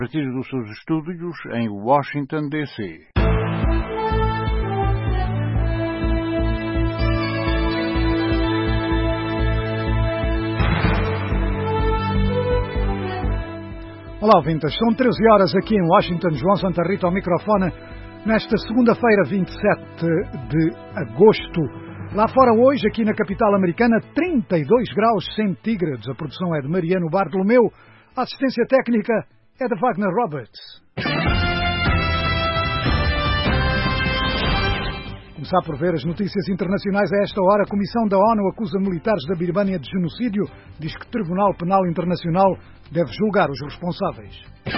A partir dos seus estúdios em Washington, D.C. Olá, ouvintes. São 13 horas aqui em Washington. João Santa Rita ao microfone nesta segunda-feira, 27 de agosto. Lá fora hoje, aqui na capital americana, 32 graus centígrados. A produção é de Mariano Bartolomeu. A assistência técnica é de Wagner Roberts. Começar por ver as notícias internacionais a esta hora. A Comissão da ONU acusa militares da Birmânia de genocídio. Diz que o Tribunal Penal Internacional deve julgar os responsáveis.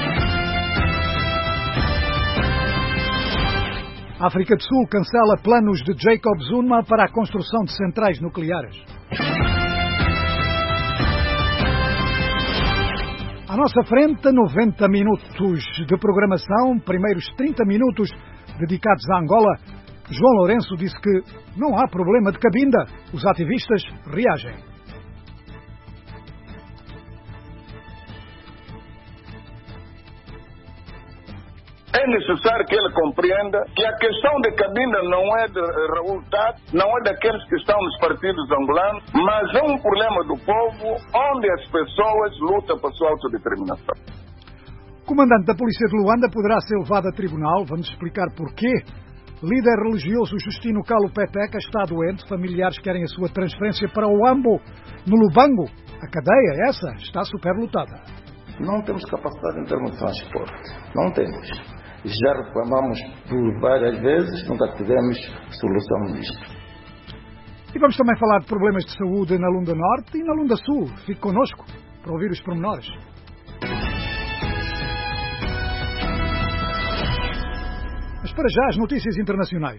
A África do Sul cancela planos de Jacob Zuma para a construção de centrais nucleares. À nossa frente, 90 minutos de programação, primeiros 30 minutos dedicados à Angola. João Lourenço disse que não há problema de cabinda. Os ativistas reagem. É necessário que ele compreenda que a questão de cabinda não é de Raul Tát, não é daqueles que estão nos partidos angolanos, mas é um problema do povo onde as pessoas lutam por sua autodeterminação. O comandante da polícia de Luanda poderá ser levado a tribunal. Vamos explicar porquê. Líder religioso Justino Calo Peteca está doente. Familiares querem a sua transferência para o Ambo, no Lubango. A cadeia, essa, está superlotada. Não temos capacidade em termos de transporte. Não temos. Já reclamamos por várias vezes, nunca tivemos solução nisto. E vamos também falar de problemas de saúde na Lunda Norte e na Lunda Sul. Fique connosco para ouvir os pormenores. Mas para já as notícias internacionais.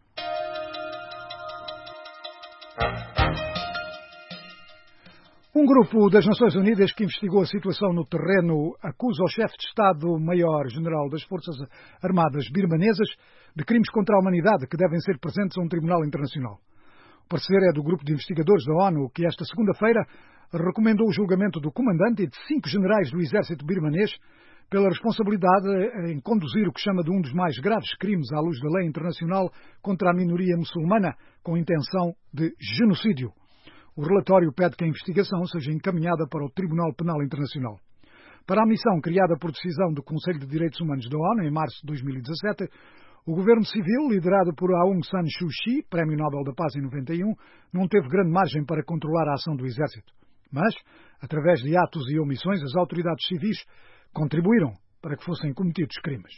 Um grupo das Nações Unidas que investigou a situação no terreno acusa o chefe de Estado-Maior-General das Forças Armadas birmanesas de crimes contra a humanidade que devem ser presentes a um tribunal internacional. O parecer é do grupo de investigadores da ONU que esta segunda-feira recomendou o julgamento do comandante e de 5 generais do exército birmanês pela responsabilidade em conduzir o que chama de um dos mais graves crimes à luz da lei internacional contra a minoria muçulmana com intenção de genocídio. O relatório pede que a investigação seja encaminhada para o Tribunal Penal Internacional. Para a missão criada por decisão do Conselho de Direitos Humanos da ONU, em março de 2017, o governo civil, liderado por Aung San Suu Kyi, Prémio Nobel da Paz em 91, não teve grande margem para controlar a ação do exército. Mas, através de atos e omissões, as autoridades civis contribuíram para que fossem cometidos crimes.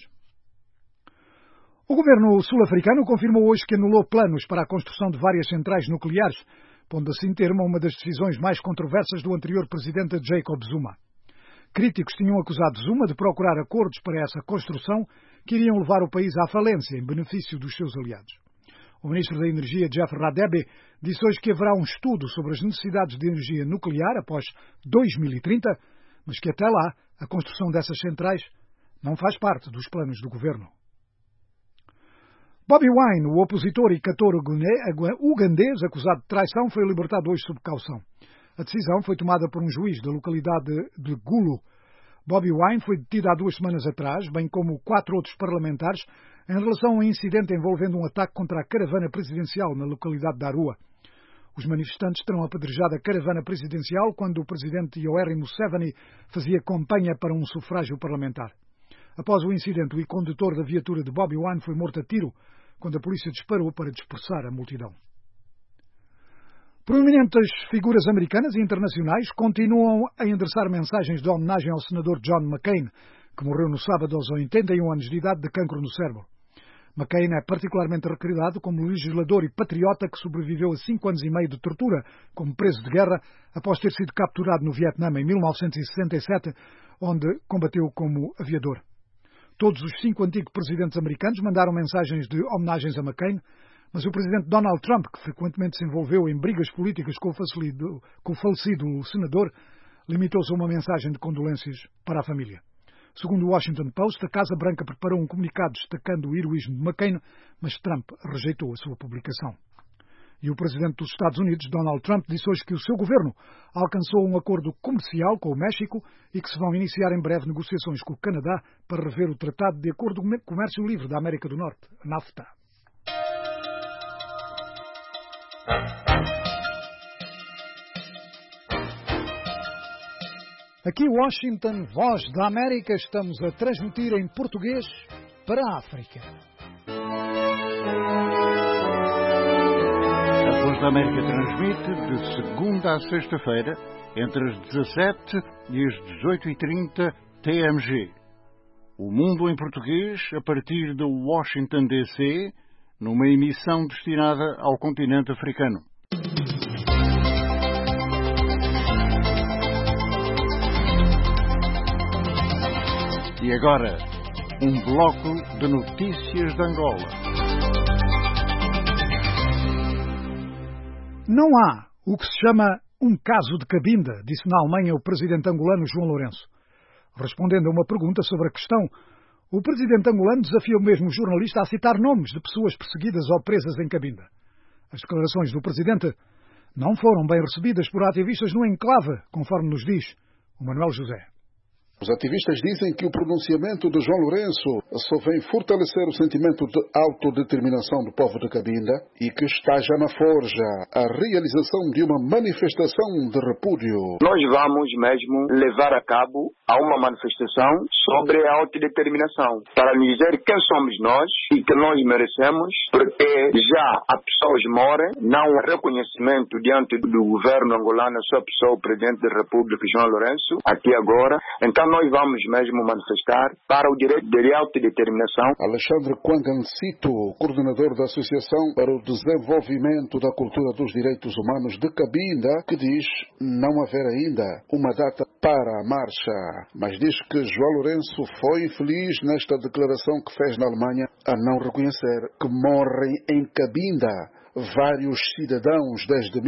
O governo sul-africano confirmou hoje que anulou planos para a construção de várias centrais nucleares, pondo assim termo a uma das decisões mais controversas do anterior presidente Jacob Zuma. Críticos tinham acusado Zuma de procurar acordos para essa construção que iriam levar o país à falência em benefício dos seus aliados. O ministro da Energia, Jeff Radebe, disse hoje que haverá um estudo sobre as necessidades de energia nuclear após 2030, mas que até lá a construção dessas centrais não faz parte dos planos do governo. Bobi Wine, o opositor e cantor ugandês acusado de traição, foi libertado hoje sob caução. A decisão foi tomada por um juiz da localidade de Gulu. Bobi Wine foi detido há 2 semanas atrás, bem como 4 outros parlamentares, em relação a um incidente envolvendo um ataque contra a caravana presidencial na localidade de Arua. Os manifestantes terão apedrejado a caravana presidencial quando o presidente Yoweri Museveni fazia campanha para um sufrágio parlamentar. Após o incidente, o condutor da viatura de Bobi Wine foi morto a tiro quando a polícia disparou para dispersar a multidão. Proeminentes figuras americanas e internacionais continuam a endereçar mensagens de homenagem ao senador John McCain, que morreu no sábado aos 81 anos de idade de cancro no cérebro. McCain é particularmente recordado como legislador e patriota que sobreviveu a 5 anos e meio de tortura como preso de guerra após ter sido capturado no Vietnã em 1967, onde combateu como aviador. Todos os 5 antigos presidentes americanos mandaram mensagens de homenagens a McCain, mas o presidente Donald Trump, que frequentemente se envolveu em brigas políticas com o falecido senador, limitou-se a uma mensagem de condolências para a família. Segundo o Washington Post, a Casa Branca preparou um comunicado destacando o heroísmo de McCain, mas Trump rejeitou a sua publicação. E o presidente dos Estados Unidos, Donald Trump, disse hoje que o seu governo alcançou um acordo comercial com o México e que se vão iniciar em breve negociações com o Canadá para rever o Tratado de Acordo de Comércio Livre da América do Norte, a NAFTA. Aqui Washington, Voz da América, estamos a transmitir em português para a África. A Voz da América transmite de segunda a sexta-feira, entre as 17 e as 18h30 TMG. O Mundo em Português, a partir de Washington, D.C., numa emissão destinada ao continente africano. E agora, um bloco de notícias de Angola. Não há o que se chama um caso de Cabinda, disse na Alemanha o presidente angolano João Lourenço. Respondendo a uma pergunta sobre a questão, o presidente angolano desafiou mesmo o jornalista a citar nomes de pessoas perseguidas ou presas em Cabinda. As declarações do presidente não foram bem recebidas por ativistas no enclave, conforme nos diz o Manuel José. Os ativistas dizem que o pronunciamento de João Lourenço só vem fortalecer o sentimento de autodeterminação do povo de Cabinda e que está já na forja a realização de uma manifestação de repúdio. Nós vamos mesmo levar a cabo a uma manifestação sobre a autodeterminação para dizer quem somos nós e que nós merecemos, porque já há pessoas morrem, não há reconhecimento diante do governo angolano, só a pessoa, o presidente da República, João Lourenço, aqui agora. Então nós vamos mesmo manifestar para o direito de autodeterminação. Alexandre Quangancito, coordenador da Associação para o Desenvolvimento da Cultura dos Direitos Humanos de Cabinda, que diz não haver ainda uma data para a marcha, mas diz que João Lourenço foi infeliz nesta declaração que fez na Alemanha a não reconhecer que morrem em Cabinda vários cidadãos desde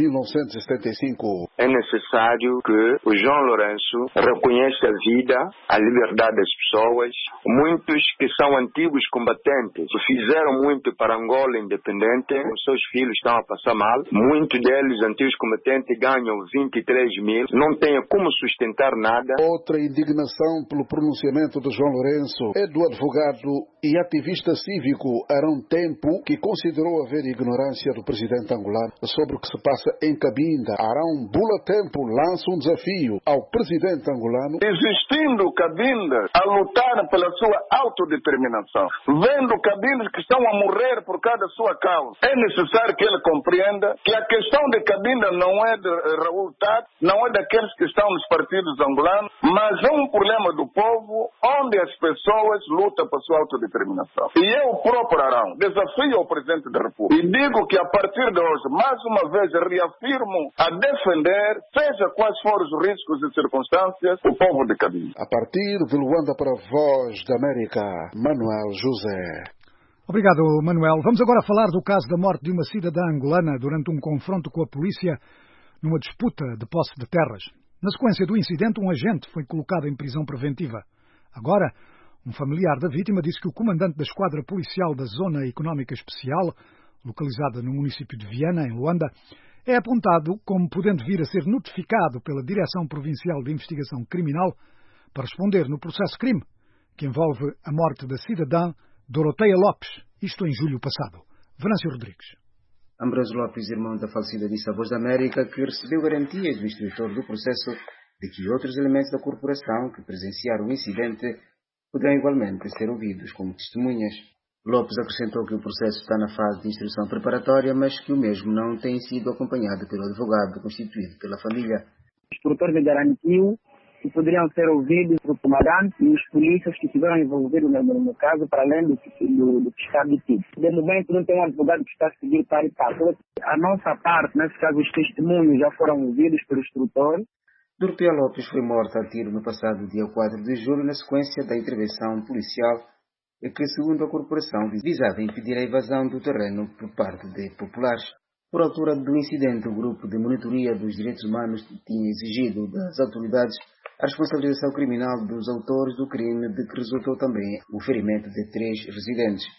1975. É necessário que o João Lourenço reconheça a vida, a liberdade das pessoas. Muitos que são antigos combatentes fizeram muito para Angola independente, os seus filhos estão a passar mal. Muitos deles, antigos combatentes, ganham 23 mil, não têm como sustentar nada. Outra indignação pelo pronunciamento de João Lourenço é do advogado e ativista cívico Arão Tempo, que considerou haver ignorância do presidente angolano sobre o que se passa em Cabinda. Arão Bula Tempo lança um desafio ao presidente angolano. Existindo Cabinda a lutar pela sua autodeterminação, vendo Cabindas que estão a morrer por causa da sua causa, é necessário que ele compreenda que a questão de Cabinda não é de Raul Tat, não é daqueles que estão nos partidos angolanos, mas é um problema do povo onde as pessoas lutam por sua autodeterminação. E eu próprio, Arão, desafio ao presidente da República e digo que a partir de hoje, mais uma vez, reafirmo a defender, seja quais forem os riscos e circunstâncias, o povo de Cabinda. A partir de Luanda para a Voz da América, Manuel José. Obrigado, Manuel. Vamos agora falar do caso da morte de uma cidadã angolana durante um confronto com a polícia numa disputa de posse de terras. Na sequência do incidente, um agente foi colocado em prisão preventiva. Agora, um familiar da vítima disse que o comandante da esquadra policial da Zona Económica Especial, localizada no município de Viana, em Luanda, é apontado como podendo vir a ser notificado pela Direção Provincial de Investigação Criminal para responder no processo-crime que envolve a morte da cidadã Doroteia Lopes, isto em julho passado. Venâncio Rodrigues. Ambrósio Lopes, irmão da falecida, disse à Voz da América que recebeu garantias do instrutor do processo de que outros elementos da corporação que presenciaram o incidente poderão igualmente ser ouvidos como testemunhas. Lopes acrescentou que o processo está na fase de instrução preparatória, mas que o mesmo não tem sido acompanhado pelo advogado constituído pela família. O instrutor me garantiu que poderiam ser ouvidos o comandante e os polícias que estiveram envolvidos no caso, para além do que está detido. De momento não tem um advogado que está a seguir para e tal. A nossa parte, nesse caso, os testemunhos já foram ouvidos pelo instrutor. Doroteia Lopes foi morta a tiro no passado dia 4 de julho na sequência da intervenção policial que, segundo a corporação, visava impedir a invasão do terreno por parte de populares. Por altura do incidente, o grupo de monitoria dos direitos humanos tinha exigido das autoridades a responsabilização criminal dos autores do crime, de que resultou também o ferimento de 3 residentes.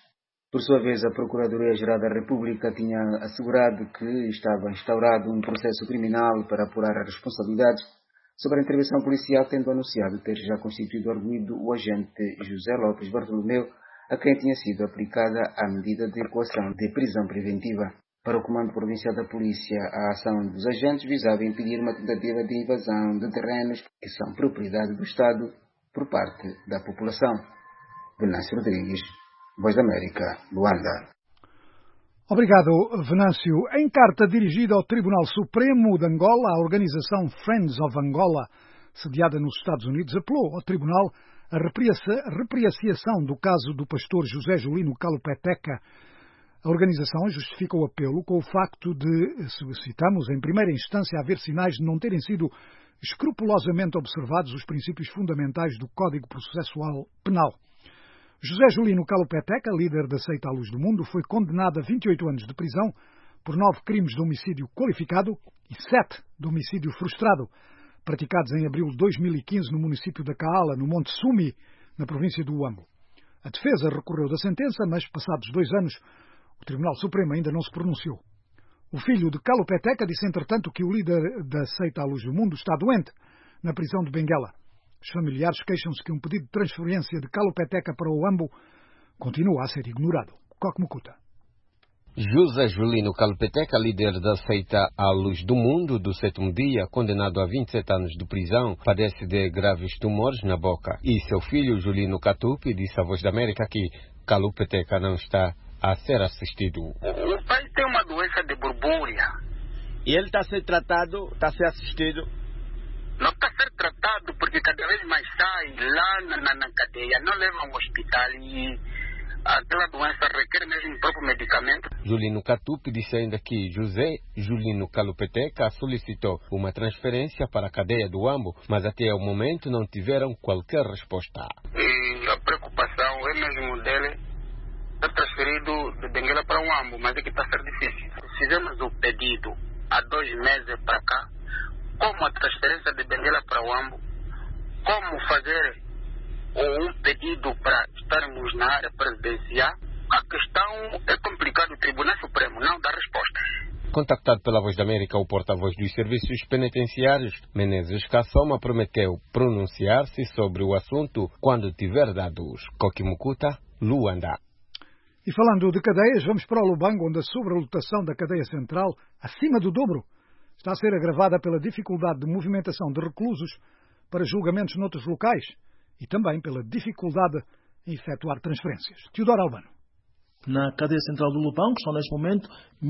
Por sua vez, a Procuradoria-Geral da República tinha assegurado que estava instaurado um processo criminal para apurar as responsabilidades sobre a intervenção policial, tendo anunciado ter já constituído arguido o agente José Lopes Bartolomeu, a quem tinha sido aplicada a medida de coação de prisão preventiva. Para o Comando Provincial da Polícia, a ação dos agentes visava impedir uma tentativa de invasão de terrenos que são propriedade do Estado por parte da população. Venâncio Rodrigues, Voz da América, Luanda. Obrigado, Venâncio. Em carta dirigida ao Tribunal Supremo de Angola, a organização Friends of Angola, sediada nos Estados Unidos, apelou ao Tribunal a repreeciação do caso do pastor José Julino Calopeteca. A organização justifica o apelo com o facto de, citamos, em primeira instância haver sinais de não terem sido escrupulosamente observados os princípios fundamentais do Código Processual Penal. José Julino Calopeteca, líder da seita à Luz do Mundo, foi condenado a 28 anos de prisão por 9 crimes de homicídio qualificado e 7 de homicídio frustrado, praticados em abril de 2015 no município da Caala, no Monte Sumi, na província do Huambo. A defesa recorreu da sentença, mas passados 2 anos, o Tribunal Supremo ainda não se pronunciou. O filho de Calopeteca disse, entretanto, que o líder da seita à Luz do Mundo está doente na prisão de Benguela. Os familiares queixam-se que um pedido de transferência de Calopeteca para o Huambo continua a ser ignorado. Coque Mucuta. José Julino Calopeteca, líder da seita à Luz do Mundo do 7º dia, condenado a 27 anos de prisão, padece de graves tumores na boca. E seu filho, Julino Catupi, disse à Voz da América que Calopeteca não está a ser assistido. O pai tem uma doença de borbúria. E ele está a ser tratado, está a ser assistido? Não está a ser tratado porque cada vez mais sai lá na cadeia, não leva ao hospital e aquela doença requer mesmo o próprio medicamento. Julino Catupi disse ainda que José Julino Calopeteca solicitou uma transferência para a cadeia do Huambo, mas até o momento não tiveram qualquer resposta. E a preocupação é mesmo dele ser transferido de Benguela para o Huambo, mas é que está a ser difícil. Fizemos o pedido há 2 meses para cá, como a transferência de Benguela para o Huambo, como fazer um pedido para estarmos na área presidencial. A questão é complicada, o Tribunal Supremo não dá resposta. Contactado pela Voz da América, o porta-voz dos serviços penitenciários, Menezes Kassoma, prometeu pronunciar-se sobre o assunto quando tiver dados. Coque Mucuta, Luanda. E falando de cadeias, vamos para o Lubango, onde a sobrelotação da cadeia central, acima do dobro, está a ser agravada pela dificuldade de movimentação de reclusos para julgamentos noutros locais e também pela dificuldade em efetuar transferências. Teodoro Albano. Na cadeia central do Lubango estão neste momento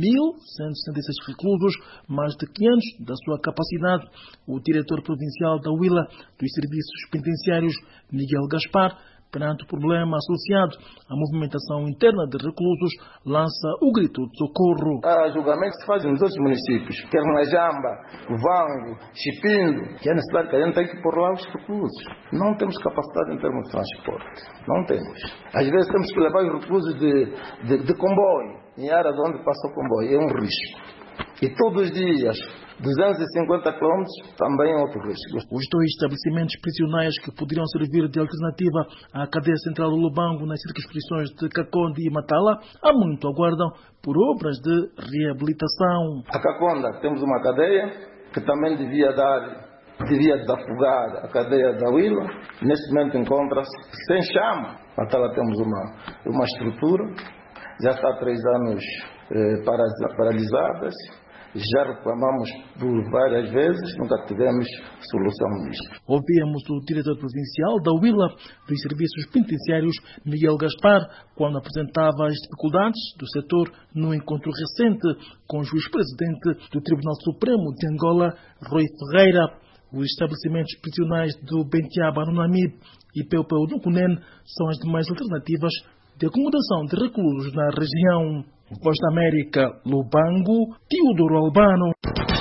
1.166 reclusos, mais de 500 da sua capacidade. O diretor provincial da UILA dos Serviços Penitenciários, Miguel Gaspar, perante o problema associado à movimentação interna de reclusos, lança o grito de socorro. Há julgamentos que se fazem nos outros municípios, quer na Jamba, Vango, Chipindo, que é necessário que a gente tenha que pôr lá os reclusos. Não temos capacidade em termos de transporte. Não temos. Às vezes temos que levar os reclusos de comboio, em áreas onde passa o comboio. É um risco. E todos os dias, 250 km, também é outro risco. Os 2 estabelecimentos prisionais que poderiam servir de alternativa à cadeia central do Lubango nas circunscrições de Caconde e Matala, há muito aguardam por obras de reabilitação. A Caconda temos uma cadeia que também devia desafogar a cadeia da Huila. Neste momento encontra-se sem chama. Matala temos uma estrutura, já está há 3 anos paralisadas. Já reclamamos por várias vezes, nunca tivemos solução nisto. Ouvimos o diretor provincial da UILA dos Serviços Penitenciários, Miguel Gaspar, quando apresentava as dificuldades do setor no encontro recente com o juiz-presidente do Tribunal Supremo de Angola, Rui Ferreira. Os estabelecimentos prisionais do Bentiaba, no Namibe e Peupeu no Cunene são as demais alternativas de acomodação de reclusos na região. Voz da América, Lubango, Teodoro Albano.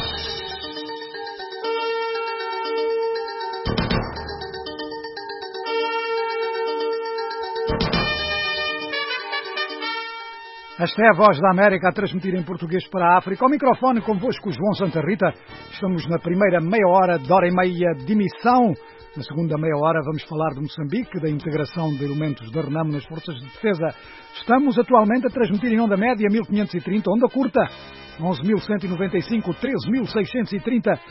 Esta é a Voz da América a transmitir em português para a África. Ao microfone convosco, João Santa Rita. Estamos na primeira meia hora, de hora e meia de emissão Na segunda meia hora vamos falar de Moçambique, da integração de elementos da Renamo nas forças de defesa. Estamos atualmente a transmitir em onda média 1530, onda curta 11.195, 13.630,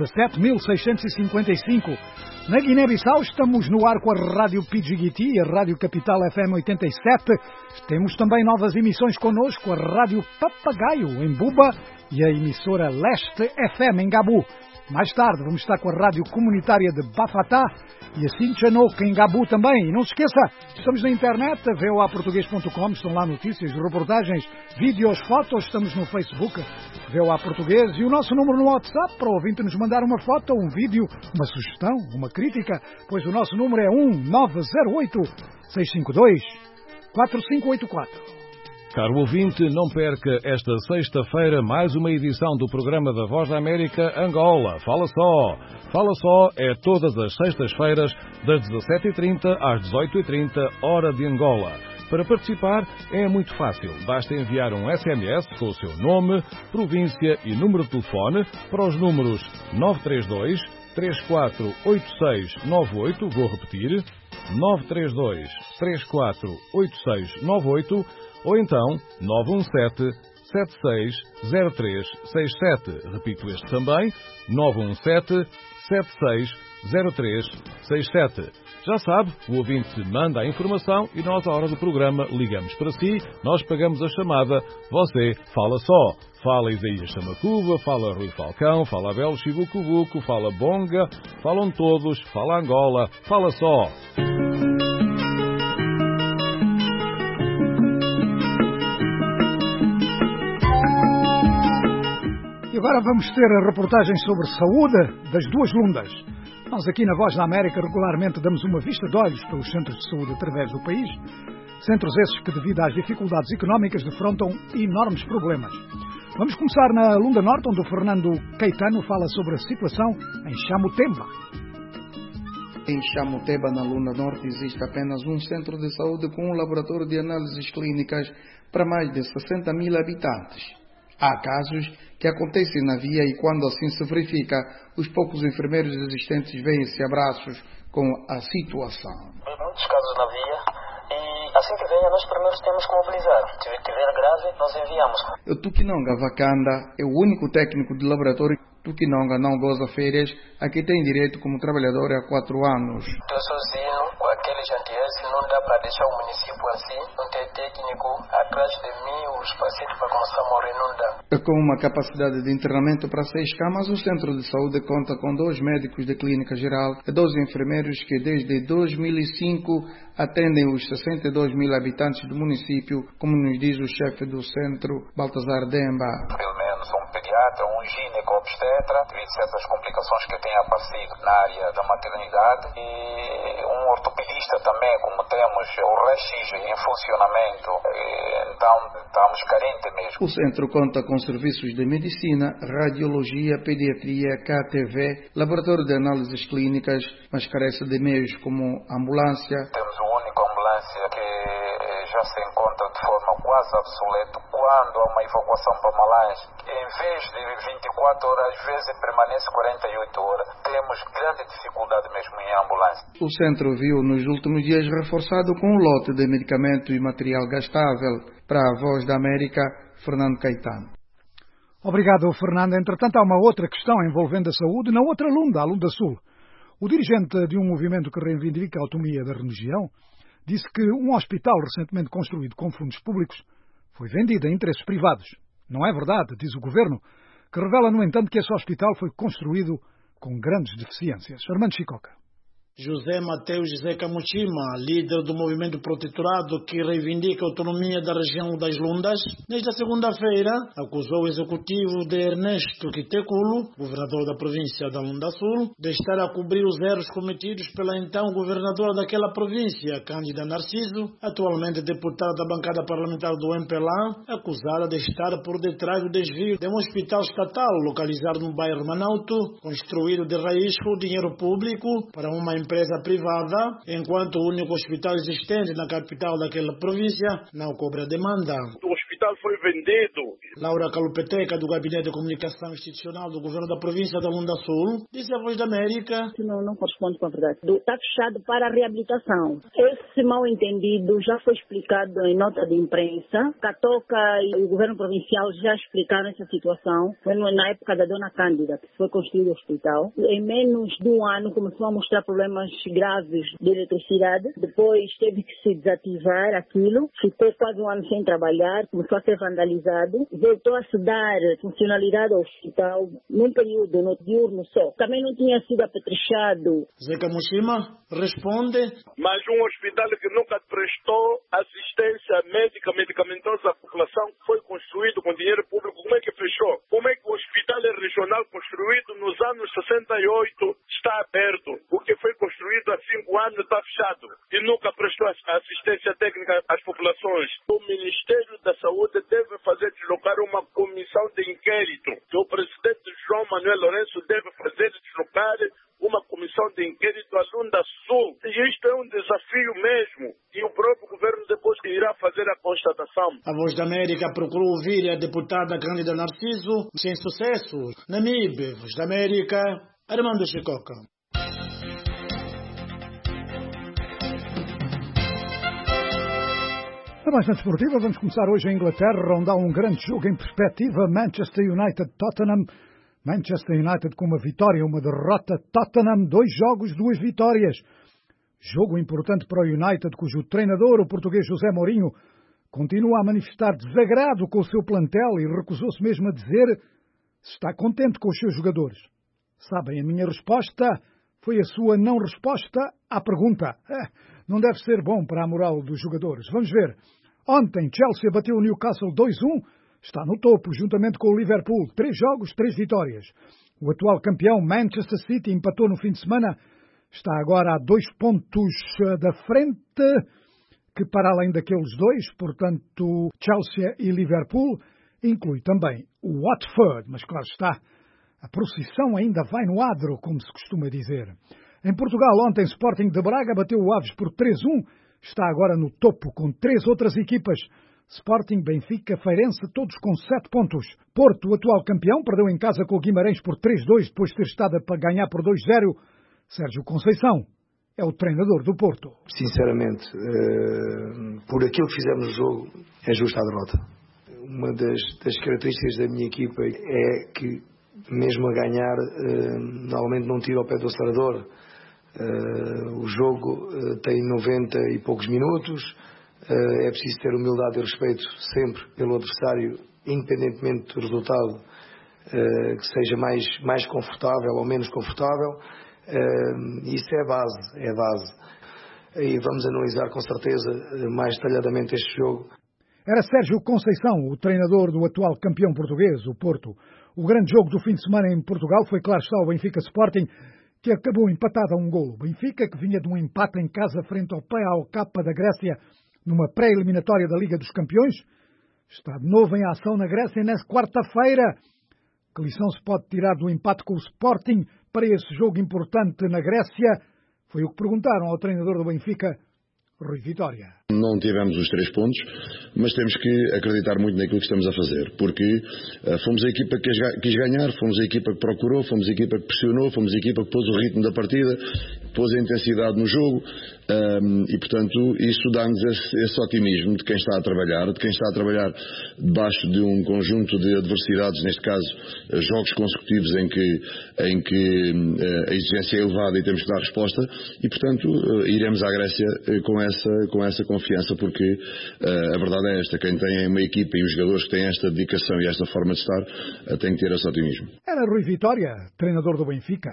17.655. Na Guiné-Bissau estamos no ar com a Rádio Pidjigiti, a Rádio Capital FM 87. Temos também novas emissões connosco, a Rádio Papagaio em Buba e a emissora Leste FM em Gabu. Mais tarde vamos estar com a Rádio Comunitária de Bafatá e a Sinchanoque em Gabu também. E não se esqueça, estamos na internet, voaportuguês.com, estão lá notícias, reportagens, vídeos, fotos, estamos no Facebook, VOA Português, e o nosso número no WhatsApp para o ouvinte nos mandar uma foto, um vídeo, uma sugestão, uma crítica, pois o nosso número é 1908-652-4584. Caro ouvinte, não perca esta sexta-feira mais uma edição do programa da Voz da América Angola. Fala Só! Fala Só é todas as sextas-feiras, das 17h30 às 18h30, hora de Angola. Para participar é muito fácil. Basta enviar um SMS com o seu nome, província e número de telefone para os números 932 348698, vou repetir, 932 348698, ou então 917-760367. Repito este também, 917-760367. Já sabe, o ouvinte manda a informação e nós, à hora do programa, ligamos para si, nós pagamos a chamada, você fala só. Fala Isaías Samacuba, fala Rui Falcão, fala Abel Chibucubuco, fala Bonga, falam todos, fala Angola, fala só. E agora vamos ter a reportagem sobre saúde das duas lundas. Nós aqui na Voz da América regularmente damos uma vista de olhos pelos centros de saúde através do país. Centros esses que, devido às dificuldades económicas, defrontam enormes problemas. Vamos começar na Lunda Norte, onde o Fernando Caetano fala sobre a situação em Chamutemba. Em Chamutemba, na Lunda Norte, existe apenas um centro de saúde com um laboratório de análises clínicas para mais de 60 mil habitantes. Há casos que acontecem na via e, quando assim se verifica, os poucos enfermeiros existentes veem-se a braços com a situação. Muitos casos na via e, assim que venha, nós primeiro temos que mobilizar. Se tiver grave, nós enviamos. O Tuquinonga Vakanda é o único técnico de laboratório. Tuquinonga não goza férias, a que tem direito como trabalhador há 4 anos. Estou sozinho, com aquele jantiese, não dá para deixar o município assim, não tem técnico atrás de mim, os pacientes para começar a morrer, não dá. Com uma capacidade de internamento para 6 camas, o centro de saúde conta com 2 médicos de clínica geral e 12 enfermeiros que desde 2005 atendem os 62 mil habitantes do município, como nos diz o chefe do centro, Baltazar Demba. Pelo menos um pediatra, um gineco-obstetra, devido a certas complicações que têm aparecido na área da maternidade, e um ortopedista também, como temos o RX em funcionamento, então estamos carentes mesmo. O centro conta com serviços de medicina, radiologia, pediatria, KTV, laboratório de análises clínicas, mas carece de meios como ambulância. Temos uma única ambulância que já se encontra de forma quase obsoleta quando há uma evacuação para Malange. Em vez de 24 horas, às vezes permanece 48 horas. Temos grande dificuldade mesmo em ambulância. O centro viu nos últimos dias reforçado com um lote de medicamento e material gastável. Para a Voz da América, Fernando Caetano. Obrigado, Fernando. Entretanto, há uma outra questão envolvendo a saúde na outra lunda, a Lunda Sul. O dirigente de um movimento que reivindica a autonomia da religião disse que um hospital recentemente construído com fundos públicos foi vendido a interesses privados. Não é verdade, diz o governo, que revela, no entanto, que esse hospital foi construído com grandes deficiências. Armando Chicoca. José Mateus José Camuchima, líder do movimento protetorado que reivindica a autonomia da região das Lundas, nesta segunda-feira acusou o executivo de Ernesto Quiteculo, governador da província da Lunda Sul, de estar a cobrir os erros cometidos pela então governadora daquela província, Cândida Narciso, atualmente deputada da bancada parlamentar do MPLA, acusada de estar por detrás do desvio de um hospital estatal localizado no bairro Manauto, construído de raiz com dinheiro público para uma empresa privada, enquanto o único hospital existente na capital daquela província não cobra demanda. O hospital foi vendido Laura Calupeteca, do Gabinete de Comunicação Institucional do Governo da Província da Lunda Sul, disse à Voz da América. Não corresponde com a verdade. Está fechado para a reabilitação. Esse mal-entendido já foi explicado em nota de imprensa. Catoca e o Governo Provincial já explicaram essa situação. Foi na época da Dona Cândida que foi construído o hospital. Em menos de um ano começou a mostrar problemas graves de eletricidade. Depois teve que se desativar aquilo. Ficou quase um ano sem trabalhar. Começou a ser vandalizado. Voltou a se dar funcionalidade ao hospital num período diurno só. Também não tinha sido apetrechado. Zeca Mushima responde. Mas um hospital que nunca prestou assistência médica, medicamentosa à população, foi construído com dinheiro público, como é que fechou? Como é que o hospital regional construído nos anos 68 está aberto? O que foi construído há 5 anos está fechado e nunca prestou assistência técnica às populações. O Ministério da Saúde deve deslocar uma comissão de inquérito, que o presidente João Manuel Lourenço deve deslocar uma comissão de inquérito à Lunda Sul. E isto é um desafio mesmo. E o próprio governo depois irá fazer a constatação. A Voz da América procurou ouvir a deputada Cândida Narciso, sem sucesso. Na MIB, Voz da América, Armando Chicoca. Na Manchete Esportiva, vamos começar hoje em Inglaterra, onde há um grande jogo em perspectiva. Manchester United-Tottenham. Manchester United com uma vitória e uma derrota. Tottenham, 2 jogos, 2 vitórias. Jogo importante para o United, cujo treinador, o português José Mourinho, continua a manifestar desagrado com o seu plantel e recusou-se mesmo a dizer se está contente com os seus jogadores. Sabem, a minha resposta foi a sua não resposta à pergunta. Não deve ser bom para a moral dos jogadores. Vamos ver. Ontem, Chelsea bateu o Newcastle 2-1. Está no topo, juntamente com o Liverpool. 3 jogos, 3 vitórias. O atual campeão, Manchester City, empatou no fim de semana. Está agora a 2 pontos da frente, que para além daqueles 2, portanto, Chelsea e Liverpool, inclui também o Watford. Mas claro está, a procissão ainda vai no adro, como se costuma dizer. Em Portugal, ontem, Sporting de Braga bateu o Aves por 3-1. Está agora no topo, com 3 outras equipas. Sporting, Benfica, Feirense, todos com 7 pontos. Porto, o atual campeão, perdeu em casa com o Guimarães por 3-2, depois de ter estado a ganhar por 2-0. Sérgio Conceição é o treinador do Porto. Sinceramente, por aquilo que fizemos no jogo, é justa a derrota. Uma das características da minha equipa é que, mesmo a ganhar, normalmente não tira ao pé do acelerador. O jogo tem 90 e poucos minutos. É preciso ter humildade e respeito sempre pelo adversário, independentemente do resultado, que seja mais confortável ou menos confortável. Isso é a base. E vamos analisar com certeza mais detalhadamente este jogo. Era Sérgio Conceição, o treinador do atual campeão português, o Porto. O grande jogo do fim de semana em Portugal foi, claro está, o Benfica Sporting, que acabou empatado a 1 golo. O Benfica, que vinha de um empate em casa frente ao PAOK da Grécia, numa pré-eliminatória da Liga dos Campeões, está de novo em ação na Grécia nesta quarta-feira. Que lição se pode tirar do empate com o Sporting para esse jogo importante na Grécia? Foi o que perguntaram ao treinador do Benfica, Rui Vitória. Não tivemos os 3 pontos, mas temos que acreditar muito naquilo que estamos a fazer, porque fomos a equipa que quis ganhar, fomos a equipa que procurou, fomos a equipa que pressionou, fomos a equipa que pôs o ritmo da partida, pôs a intensidade no jogo, e portanto isso dá-nos esse otimismo de quem está a trabalhar debaixo de um conjunto de adversidades, neste caso jogos consecutivos em que a exigência é elevada e temos que dar resposta, e portanto iremos à Grécia com essa confiança, porque a verdade é esta: quem tem uma equipa e os jogadores que têm esta dedicação e esta forma de estar têm que ter esse otimismo. Era Rui Vitória, treinador do Benfica.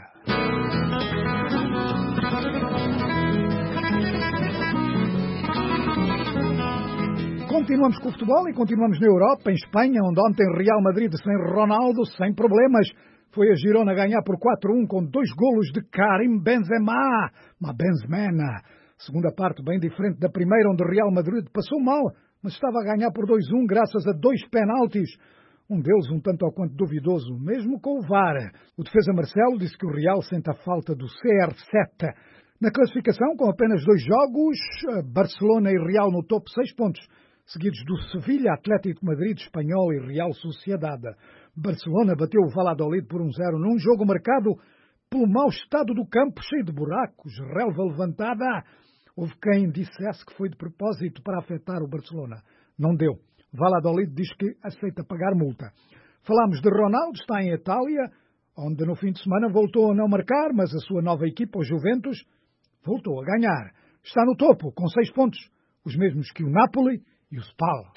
Continuamos com o futebol e continuamos na Europa, em Espanha, onde ontem Real Madrid sem Ronaldo, sem problemas, foi a Girona ganhar por 4-1 com 2 golos de Karim Benzema. Segunda parte bem diferente da primeira, onde Real Madrid passou mal, mas estava a ganhar por 2-1 graças a 2 penaltis. Um deles um tanto ao quanto duvidoso, mesmo com o VAR. O defesa Marcelo disse que o Real sente a falta do CR7. Na classificação, com apenas 2 jogos, Barcelona e Real no topo, 6 pontos. seguidos do Sevilha, Atlético de Madrid, Espanhol e Real Sociedade. Barcelona bateu o Valladolid por 1-0 num jogo marcado pelo mau estado do campo, cheio de buracos, relva levantada. Houve quem dissesse que foi de propósito para afetar o Barcelona. Não deu. Valladolid diz que aceita pagar multa. Falámos de Ronaldo, está em Itália, onde no fim de semana voltou a não marcar, mas a sua nova equipa, o Juventus, voltou a ganhar. Está no topo, com 6 pontos, os mesmos que o Napoli e o Spal.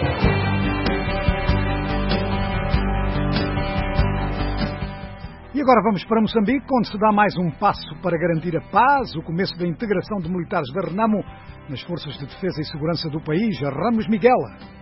E agora vamos para Moçambique, onde se dá mais um passo para garantir a paz, o começo da integração de militares da Renamo nas forças de defesa e segurança do país. Ramos Miguel.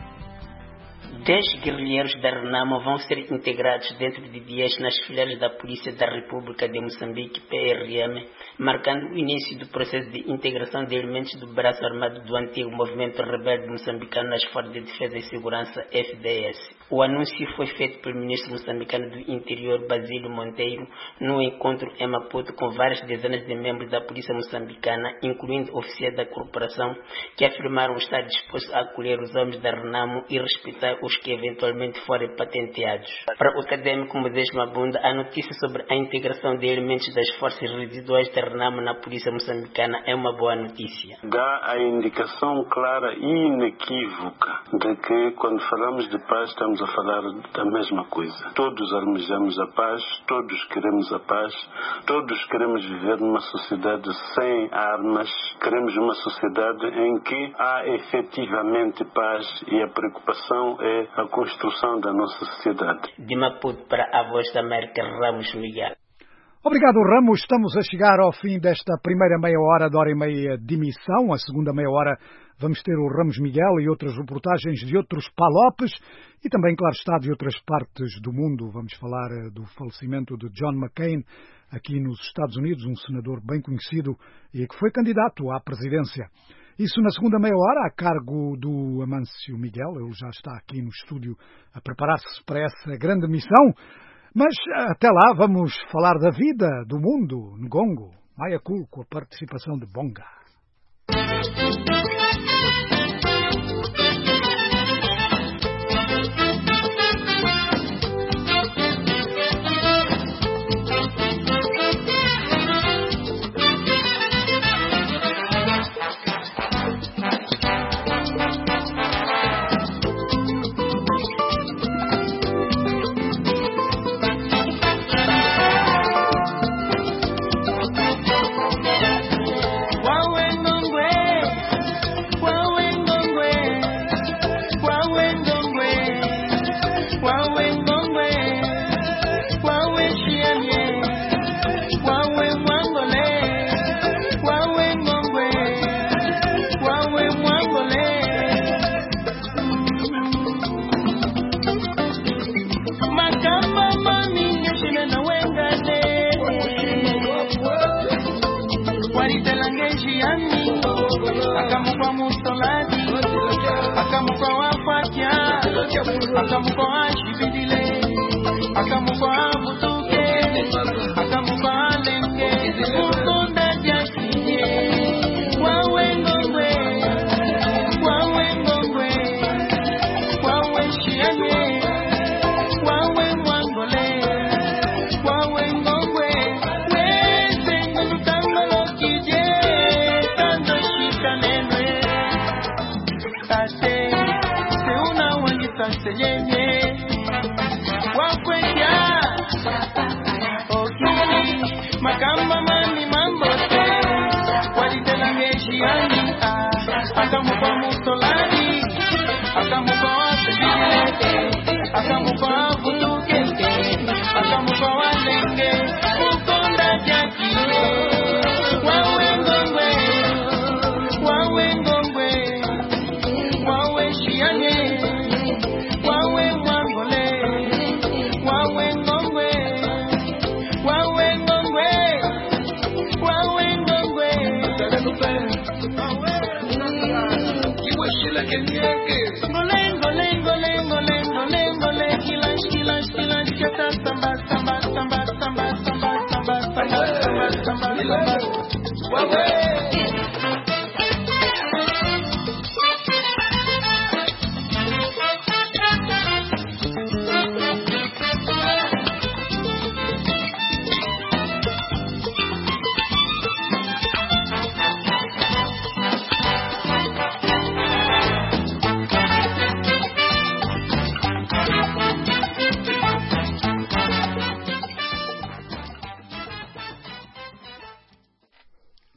10 guerrilheiros da Renamo vão ser integrados dentro de dias nas fileiras da Polícia da República de Moçambique, PRM, marcando o início do processo de integração de elementos do braço armado do antigo Movimento Rebelde Moçambicano nas Forças de Defesa e Segurança, FDS. O anúncio foi feito pelo ministro moçambicano do Interior, Basílio Monteiro, no encontro em Maputo com várias dezenas de membros da Polícia Moçambicana, incluindo oficiais da corporação, que afirmaram estar dispostos a acolher os homens da Renamo e respeitar os que eventualmente forem patenteados. Para o académico Modesto Mabunda, a notícia sobre a integração de elementos das forças residuais da Renamo na Polícia Moçambicana é uma boa notícia. Dá a indicação clara e inequívoca de que quando falamos de paz estamos a falar da mesma coisa. Todos almejamos a paz, todos queremos a paz, todos queremos viver numa sociedade sem armas, queremos uma sociedade em que há efetivamente paz e a preocupação é a construção da nossa sociedade. De Maputo para a Voz da América, Ramos Miguel. Obrigado, Ramos. Estamos a chegar ao fim desta primeira meia hora, de hora e meia de emissão. A segunda meia hora vamos ter o Ramos Miguel e outras reportagens de outros palopes e também, claro está, de outras partes do mundo. Vamos falar do falecimento de John McCain aqui nos Estados Unidos, um senador bem conhecido e que foi candidato à presidência. Isso na segunda meia hora, a cargo do Amâncio Miguel. Ele já está aqui no estúdio a preparar-se para essa grande missão. Mas até lá vamos falar da vida, do mundo, Ngongo, Maya Cool, com a participação de Bonga.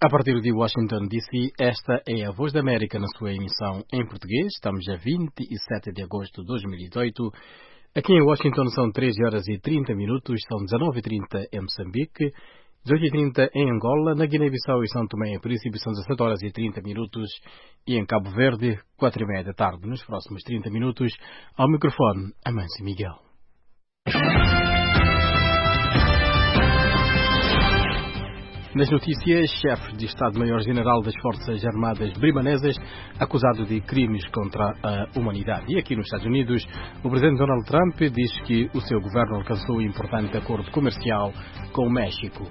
A partir de Washington, D.C., esta é a Voz da América na sua emissão em português. Estamos a 27 de agosto de 2018. Aqui em Washington são 13 horas e 30 minutos, são 19h30 em Moçambique, 18h30 em Angola, na Guiné-Bissau e São Tomé e Príncipe são 17 horas e 30 minutos e em Cabo Verde, 4h30 da tarde. Nos próximos 30 minutos, ao microfone, Amâncio Miguel. Nas notícias, chefe de Estado-Maior-General das Forças Armadas Birmanesas acusado de crimes contra a humanidade. E aqui nos Estados Unidos, o presidente Donald Trump diz que o seu governo alcançou um importante acordo comercial com o México.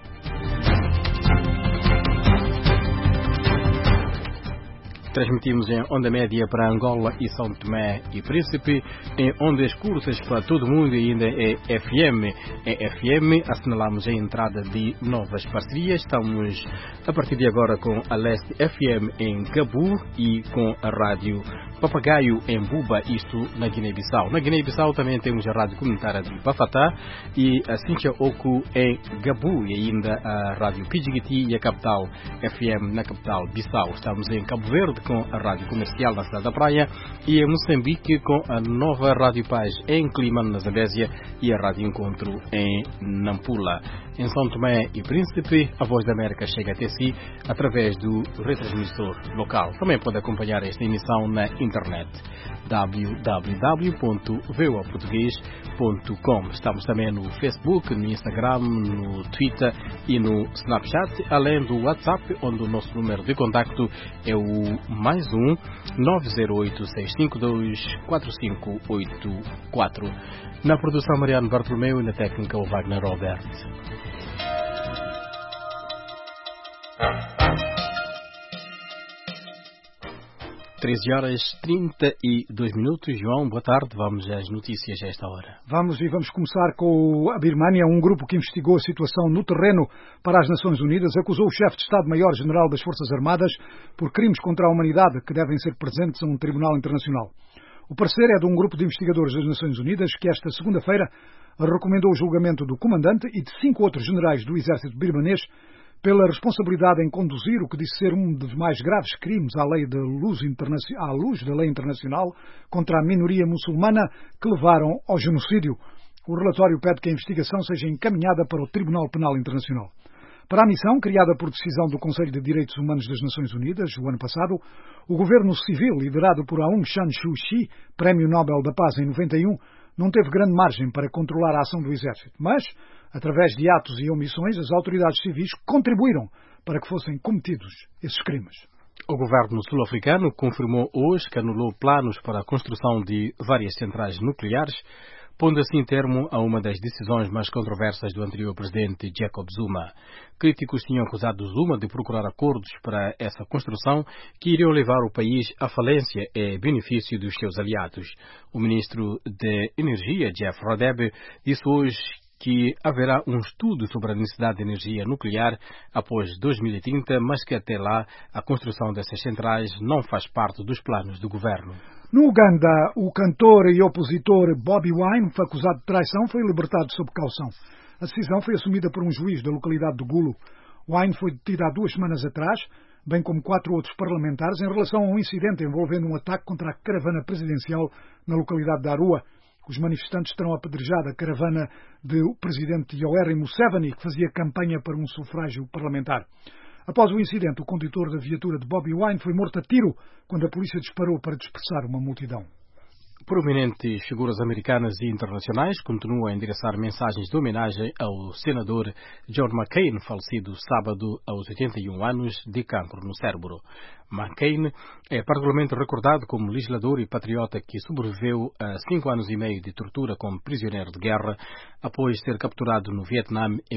Transmitimos em onda média para Angola e São Tomé e Príncipe, em ondas curtas para todo o mundo e ainda é FM. Em FM assinalamos a entrada de novas parcerias. Estamos a partir de agora com a Leste FM em Gabu e com a Rádio Papagaio em Buba, isto na Guiné-Bissau. Na Guiné-Bissau também temos a Rádio Comunitária de Bafatá e a Cincha Oku em Gabu e ainda a Rádio Pidjigiti e a Capital FM na capital Bissau. Estamos em Cabo Verde com a Rádio Comercial na cidade da Praia e em Moçambique com a nova Rádio Paz em Climane, na Zambésia e a Rádio Encontro em Nampula. Em São Tomé e Príncipe, a Voz da América chega até si através do retransmissor local. Também pode acompanhar esta emissão na internet www.voaportugues.com. Estamos também no Facebook, no Instagram, no Twitter e no Snapchat, além do WhatsApp, onde o nosso número de contacto é o +1 908 652 4584. Na produção Mariano Bartolomeu e na técnica o Wagner Robert. Treze horas 32 minutos. João, boa tarde. Vamos às notícias a esta hora. Vamos começar com a Birmânia. Um grupo que investigou a situação no terreno para as Nações Unidas acusou o chefe de Estado-Maior-General das Forças Armadas por crimes contra a humanidade que devem ser presentes a um tribunal internacional. O parecer é de um grupo de investigadores das Nações Unidas que esta segunda-feira recomendou o julgamento do comandante e de 5 outros generais do exército birmanês pela responsabilidade em conduzir o que disse ser um dos mais graves crimes à luz da lei internacional contra a minoria muçulmana que levaram ao genocídio. O relatório pede que a investigação seja encaminhada para o Tribunal Penal Internacional. Para a missão, criada por decisão do Conselho de Direitos Humanos das Nações Unidas, o ano passado, o governo civil, liderado por Aung San Suu Kyi, Prémio Nobel da Paz em 91, não teve grande margem para controlar a ação do exército, mas, através de atos e omissões, as autoridades civis contribuíram para que fossem cometidos esses crimes. O governo sul-africano confirmou hoje que anulou planos para a construção de várias centrais nucleares, pondo assim termo a uma das decisões mais controversas do anterior presidente Jacob Zuma. Críticos tinham acusado Zuma de procurar acordos para essa construção que iriam levar o país à falência em benefício dos seus aliados. O ministro de Energia, Jeff Radebe, disse hoje que haverá um estudo sobre a necessidade de energia nuclear após 2030, mas que até lá a construção dessas centrais não faz parte dos planos do governo. No Uganda, o cantor e opositor Bobi Wine, acusado de traição, foi libertado sob caução. A decisão foi assumida por um juiz da localidade de Gulu. Wine foi detido há 2 semanas atrás, bem como 4 outros parlamentares, em relação a um incidente envolvendo um ataque contra a caravana presidencial na localidade de Arua. Os manifestantes terão apedrejado a caravana do presidente Yoweri Museveni, que fazia campanha para um sufrágio parlamentar. Após o incidente, o condutor da viatura de Bobi Wine foi morto a tiro quando a polícia disparou para dispersar uma multidão. Prominentes figuras americanas e internacionais continuam a endereçar mensagens de homenagem ao senador John McCain, falecido sábado aos 81 anos de cancro no cérebro. McCain é particularmente recordado como legislador e patriota que sobreviveu a 5 anos e meio de tortura como prisioneiro de guerra após ser capturado no Vietnã em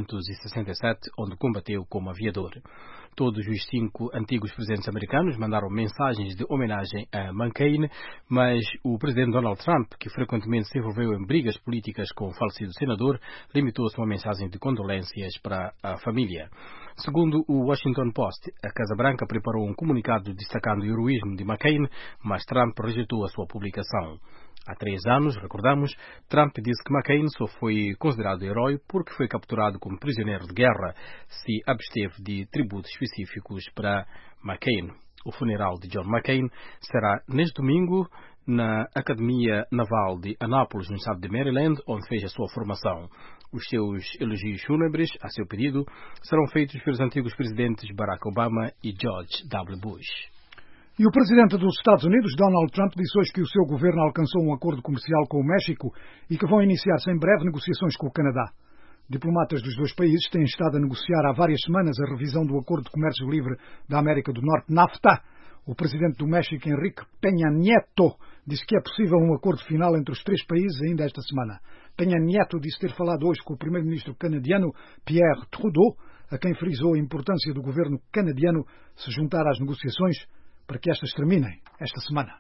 1967, onde combateu como aviador. Todos os 5 antigos presidentes americanos mandaram mensagens de homenagem a McCain, mas o presidente Donald Trump, que frequentemente se envolveu em brigas políticas com o falecido senador, limitou-se a uma mensagem de condolências para a família. Segundo o Washington Post, a Casa Branca preparou um comunicado destacando o heroísmo de McCain, mas Trump rejeitou a sua publicação. Há 3 anos, recordamos, Trump disse que McCain só foi considerado herói porque foi capturado como prisioneiro de guerra, se absteve de tributos específicos para McCain. O funeral de John McCain será neste domingo na Academia Naval de Annapolis, no estado de Maryland, onde fez a sua formação. Os seus elogios fúnebres, a seu pedido, serão feitos pelos antigos presidentes Barack Obama e George W. Bush. E o presidente dos Estados Unidos, Donald Trump, disse hoje que o seu governo alcançou um acordo comercial com o México e que vão iniciar-se em breve negociações com o Canadá. Diplomatas dos 2 países têm estado a negociar há várias semanas a revisão do Acordo de Comércio Livre da América do Norte, NAFTA. O presidente do México, Enrique Peña Nieto, disse que é possível um acordo final entre os 3 países ainda esta semana. Peña Nieto disse ter falado hoje com o primeiro-ministro canadiano, Pierre Trudeau, a quem frisou a importância do governo canadiano se juntar às negociações para que estas terminem esta semana.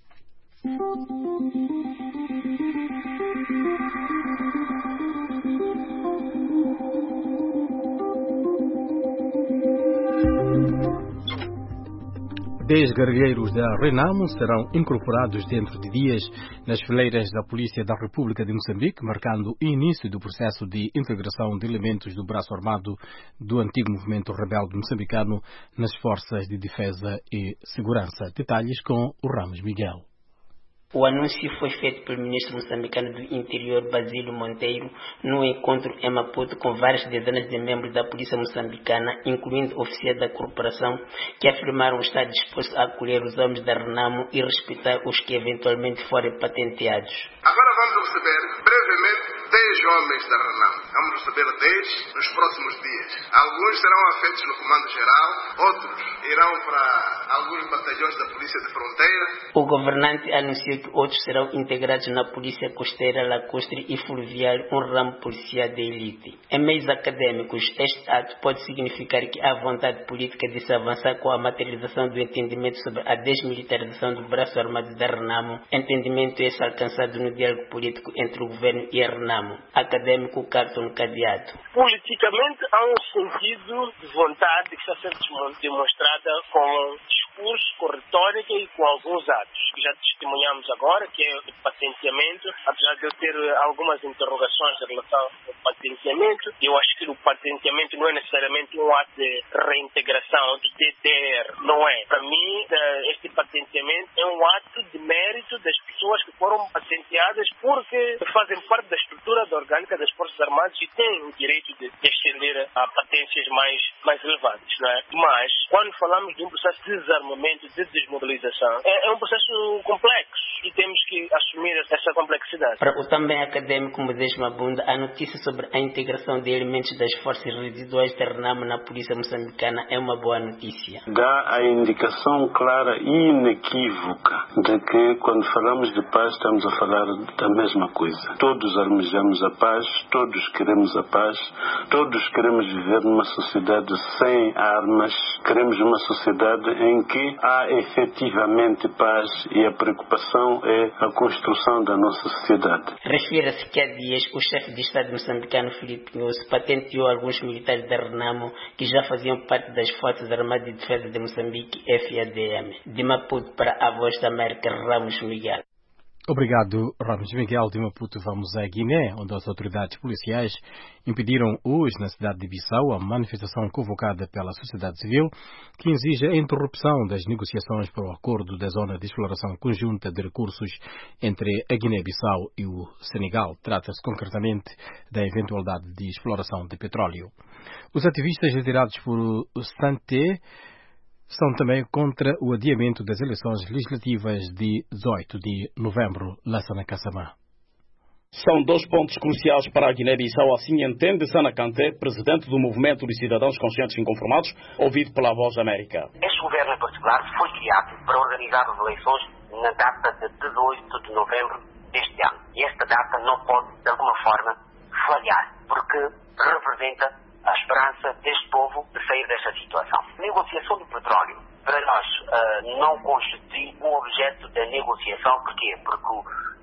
Dez guerrilheiros da Renamo serão incorporados dentro de dias nas fileiras da Polícia da República de Moçambique, marcando o início do processo de integração de elementos do braço armado do antigo movimento rebelde moçambicano nas forças de defesa e segurança. Detalhes com o Ramos Miguel. O anúncio foi feito pelo ministro moçambicano do Interior, Basílio Monteiro, num encontro em Maputo com várias dezenas de membros da polícia moçambicana, incluindo oficiais da corporação, que afirmaram estar dispostos a acolher os homens da Renamo e respeitar os que eventualmente forem patenteados. Agora vamos receber brevemente 10 homens da Renamo. Vamos receber 10 nos próximos dias. Alguns serão afetos no Comando Geral, outros irão para alguns batalhões da Polícia de Fronteira. O governante anunciou que outros serão integrados na Polícia Costeira, Lacustre e Fluvial, um ramo policial de elite. Em meios acadêmicos, este ato pode significar que há vontade política de se avançar com a materialização do entendimento sobre a desmilitarização do braço armado da Renamo, entendimento esse alcançado no diálogo político entre o governo e a Renamo. Acadêmico Carlton Cadeado. Politicamente há um sentido de vontade que está a ser demonstrada com discurso, com retórica e com alguns atos que já testemunhamos agora, que é o patenteamento. Apesar de eu ter algumas interrogações em relação ao patenteamento, eu acho que o patenteamento não é necessariamente um ato de reintegração do DDR, não é. Para mim, este patenteamento é um ato de mérito das pessoas que foram patenteadas porque fazem parte da estrutura orgânica das Forças Armadas e têm o direito de ascender a patências mais elevadas, não é? Mas, quando falamos de um processo de desarmamento, de desmobilização, é um processo complexo e temos que assumir essa complexidade. Para o também acadêmico Moisés Mabunda, a notícia sobre a integração de elementos das forças residuais da Renamo na polícia moçambicana é uma boa notícia. Dá a indicação clara e inequívoca de que quando falamos de paz estamos a falar da mesma coisa. Todos almejamos a paz, todos queremos a paz, todos queremos viver numa sociedade sem armas, queremos uma sociedade em que há efetivamente paz e a preocupação é a construção da nossa sociedade. Refira-se que há dias o chefe de Estado moçambicano Filipe Nyusi patenteou alguns militares da Renamo que já faziam parte das Forças Armadas de Defesa de Moçambique, FADM. De Maputo para a Voz da América, Ramos Miguel. Obrigado, Ramos Miguel. De Maputo vamos à Guiné, onde as autoridades policiais impediram hoje, na cidade de Bissau, a manifestação convocada pela sociedade civil que exige a interrupção das negociações para o acordo da zona de exploração conjunta de recursos entre a Guiné-Bissau e o Senegal. Trata-se concretamente da eventualidade de exploração de petróleo. Os ativistas liderados por Santé são também contra o adiamento das eleições legislativas de 18 de novembro. Lassana Kassamá. São 2 pontos cruciais para a Guiné-Bissau, assim entende Sana Kanté, presidente do Movimento de Cidadãos Conscientes Inconformados, ouvido pela Voz da América. Este governo em particular foi criado para organizar as eleições na data de 18 de novembro deste ano. E esta data não pode, de alguma forma, falhar, porque representa a esperança deste povo de sair desta situação. A negociação do petróleo, para nós, não constitui um objeto da negociação. Porquê? Porque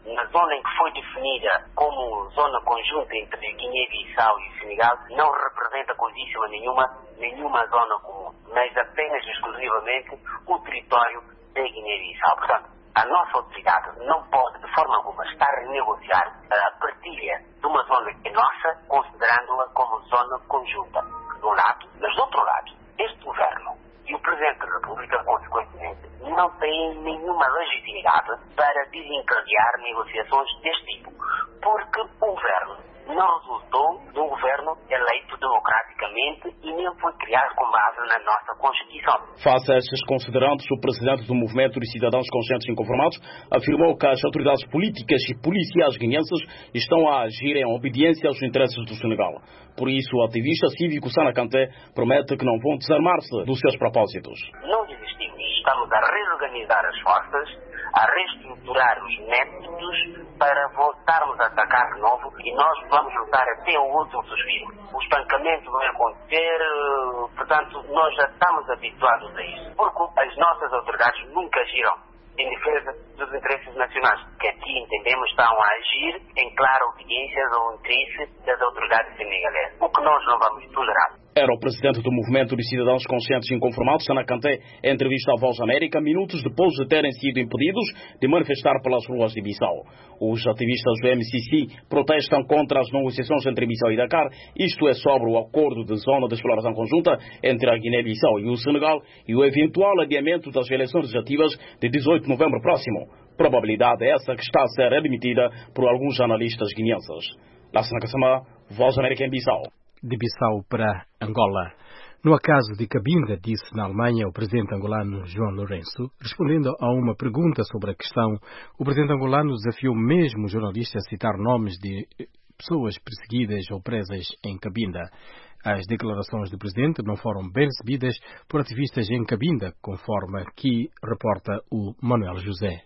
na zona em que foi definida como zona conjunta entre Guiné-Bissau e Senegal, não representa coisíssima nenhuma zona comum, mas apenas exclusivamente o território da Guiné-Bissau. Portanto, a nossa autoridade não pode, de forma alguma, estar a negociar a partilha de uma zona que é nossa, considerando-a como zona conjunta, de um lado, mas do outro lado, este governo e o Presidente da República, consequentemente, não têm nenhuma legitimidade para desencadear negociações deste tipo, porque o governo não resultou de um governo eleito democraticamente e nem foi criado com base na nossa Constituição. Face a estes considerantes, o presidente do Movimento de Cidadãos Conscientes e Inconformados afirmou que as autoridades políticas e policiais guineenses estão a agir em obediência aos interesses do Senegal. Por isso, o ativista cívico Sana Kanté promete que não vão desarmar-se dos seus propósitos. Não desistimos. Estamos a reorganizar as forças, a reestruturar os métodos para voltarmos a atacar de novo e nós vamos lutar até o último suspiro. O estancamento vai acontecer, portanto, nós já estamos habituados a isso. Porque as nossas autoridades nunca agiram em defesa dos interesses nacionais, que aqui entendemos estão a agir em clara obediência ao interesse das autoridades senegalesas, o que nós não vamos tolerar. Era o presidente do Movimento de Cidadãos Conscientes e Inconformados, Sana Kanté, em entrevista à Voz América, minutos depois de terem sido impedidos de manifestar pelas ruas de Bissau. Os ativistas do MCC protestam contra as negociações entre Bissau e Dakar, isto é, sobre o acordo de zona de exploração conjunta entre a Guiné-Bissau e o Senegal e o eventual adiamento das eleições legislativas de 18 de novembro próximo. Probabilidade essa que está a ser admitida por alguns jornalistas guineenses. Lassana Kassama, Voz América em Bissau. De Bissau para Angola. No acaso de Cabinda, disse na Alemanha o presidente angolano João Lourenço, respondendo a uma pergunta sobre a questão, o presidente angolano desafiou mesmo os jornalistas a citar nomes de pessoas perseguidas ou presas em Cabinda. As declarações do presidente não foram bem recebidas por ativistas em Cabinda, conforme aqui reporta o Manuel José.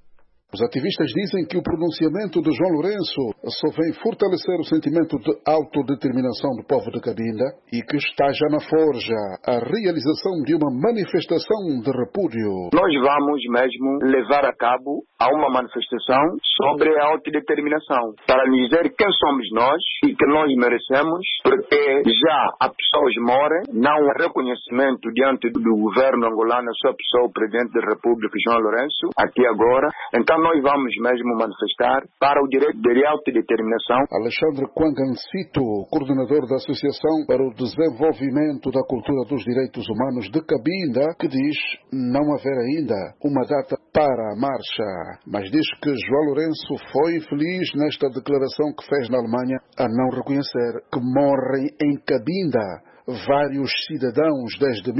Os ativistas dizem que o pronunciamento de João Lourenço só vem fortalecer o sentimento de autodeterminação do povo de Cabinda e que está já na forja a realização de uma manifestação de repúdio. Nós vamos mesmo levar a cabo uma manifestação sobre a autodeterminação, para lhes dizer quem somos nós e que nós merecemos, porque já há pessoas morrem, não há reconhecimento diante do governo angolano, a sua pessoa, o presidente da República, João Lourenço, aqui agora. Então nós vamos mesmo manifestar para o direito de autodeterminação. Alexandre Kwangansito, coordenador da Associação para o Desenvolvimento da Cultura dos Direitos Humanos de Cabinda, que diz não haver ainda uma data para a marcha, mas diz que João Lourenço foi feliz nesta declaração que fez na Alemanha a não reconhecer que morrem em Cabinda vários cidadãos desde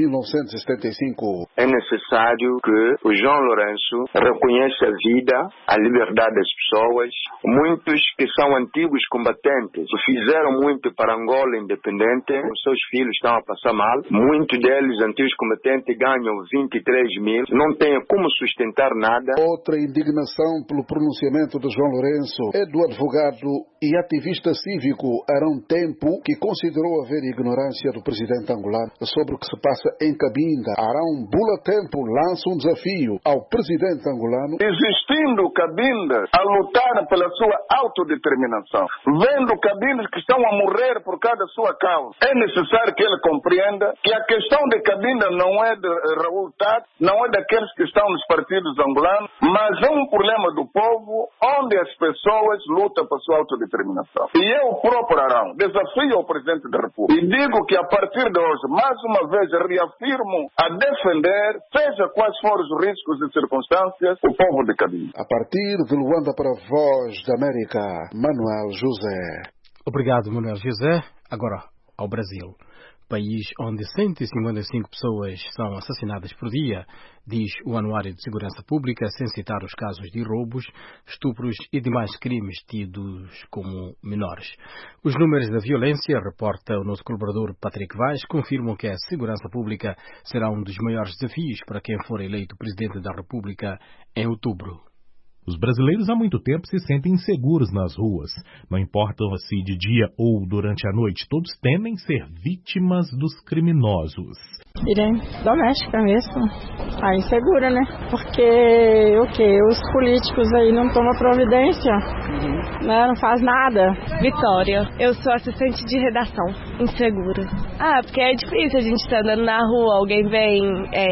1975. É necessário que o João Lourenço reconheça a vida, a liberdade das pessoas. Muitos que são antigos combatentes, que fizeram muito para Angola independente, os seus filhos estão a passar mal. Muitos deles, antigos combatentes, ganham 23 mil, não têm como sustentar nada. Outra indignação pelo pronunciamento de João Lourenço é do advogado e ativista cívico Arão Tempo, que considerou haver ignorância do presidente angolano sobre o que se passa em Cabinda. Arão Bula Tempo lança um desafio ao presidente angolano. Existindo Cabinda a lutar pela sua autodeterminação, vendo Cabindas que estão a morrer por causa da sua causa, é necessário que ele compreenda que a questão de Cabinda não é de Raul Tat, não é daqueles que estão nos partidos angolanos, mas é um problema do povo onde as pessoas lutam por sua autodeterminação. E eu próprio, Arão, desafio ao presidente da República e digo que a partir de hoje, mais uma vez, reafirmo a defender, seja quais forem os riscos e circunstâncias, o povo de Cabinda. A partir de Luanda para a Voz da América, Manuel José. Obrigado, Manuel José. Agora, ao Brasil. País onde 155 pessoas são assassinadas por dia, diz o Anuário de Segurança Pública, sem citar os casos de roubos, estupros e demais crimes tidos como menores. Os números da violência, reporta o nosso colaborador Patrick Vaz, confirmam que a segurança pública será um dos maiores desafios para quem for eleito Presidente da República em outubro. Os brasileiros há muito tempo se sentem inseguros nas ruas. Não importa se de dia ou durante a noite, todos temem ser vítimas dos criminosos. Irem doméstica mesmo. Insegura, né? Porque os políticos aí não tomam providência, né? Não faz nada. Vitória, eu sou assistente de redação. Insegura. Porque é difícil, a gente tá andando na rua, alguém vem,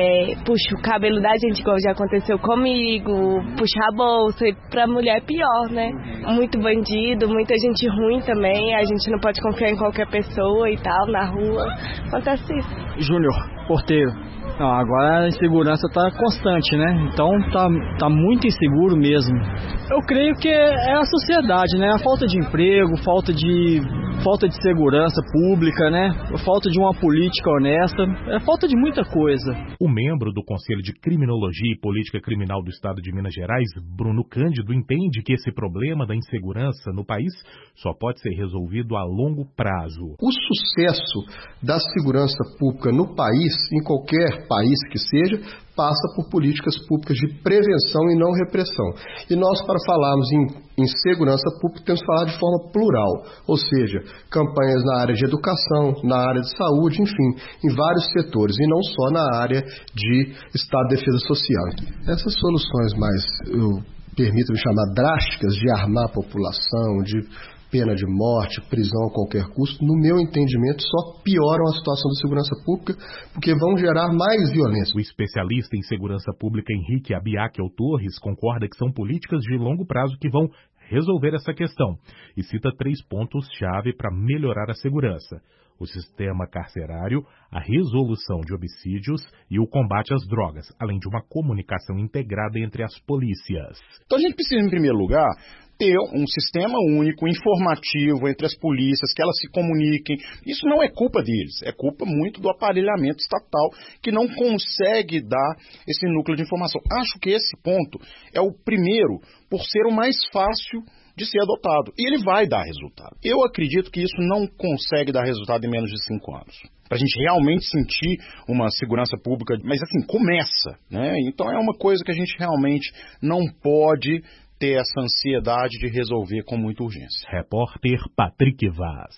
puxa o cabelo da gente, igual já aconteceu comigo, puxa a bolsa, e pra mulher é pior, né? Muito bandido, muita gente ruim também, a gente não pode confiar em qualquer pessoa e tal, na rua. Acontece isso. Júnior, porteiro. Agora a insegurança está constante, né? Então tá muito inseguro mesmo. Eu creio que é a sociedade, né? A falta de emprego, falta de segurança pública, né? A falta de uma política honesta, falta de muita coisa. O membro do Conselho de Criminologia e Política Criminal do Estado de Minas Gerais, Bruno Cândido, entende que esse problema da insegurança no país só pode ser resolvido a longo prazo. O sucesso da segurança pública no país, em qualquer país que seja, passa por políticas públicas de prevenção e não repressão. E nós, para falarmos em segurança pública, temos que falar de forma plural, ou seja, campanhas na área de educação, na área de saúde, enfim, em vários setores, e não só na área de Estado de Defesa Social. Essas soluções mais, permito-me chamar, drásticas, de armar a população, de pena de morte, prisão a qualquer custo, no meu entendimento, só pioram a situação da segurança pública, porque vão gerar mais violência. O especialista em segurança pública Henrique Abiakel Torres concorda que são políticas de longo prazo que vão resolver essa questão e cita 3 pontos-chave para melhorar a segurança: o sistema carcerário, a resolução de homicídios e o combate às drogas, além de uma comunicação integrada entre as polícias. Então a gente precisa, em primeiro lugar, ter um sistema único, informativo entre as polícias, que elas se comuniquem. Isso não é culpa deles, é culpa muito do aparelhamento estatal, que não consegue dar esse núcleo de informação. Acho que esse ponto é o primeiro, por ser o mais fácil de ser adotado. E ele vai dar resultado. Eu acredito que isso não consegue dar resultado em menos de 5 anos. Para a gente realmente sentir uma segurança pública, mas assim, começa, né? Então é uma coisa que a gente realmente não pode ter essa ansiedade de resolver com muita urgência. Repórter Patrick Vaz.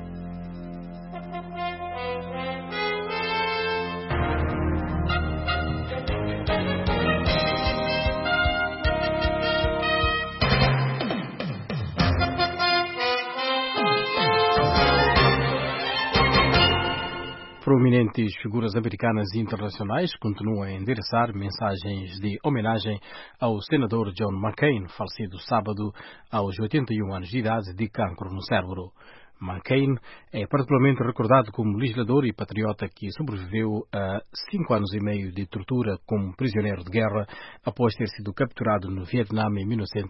Prominentes figuras americanas e internacionais continuam a endereçar mensagens de homenagem ao senador John McCain, falecido sábado aos 81 anos de idade de cancro no cérebro. McCain é particularmente recordado como legislador e patriota que sobreviveu a 5 anos e meio de tortura como prisioneiro de guerra após ter sido capturado no Vietnã em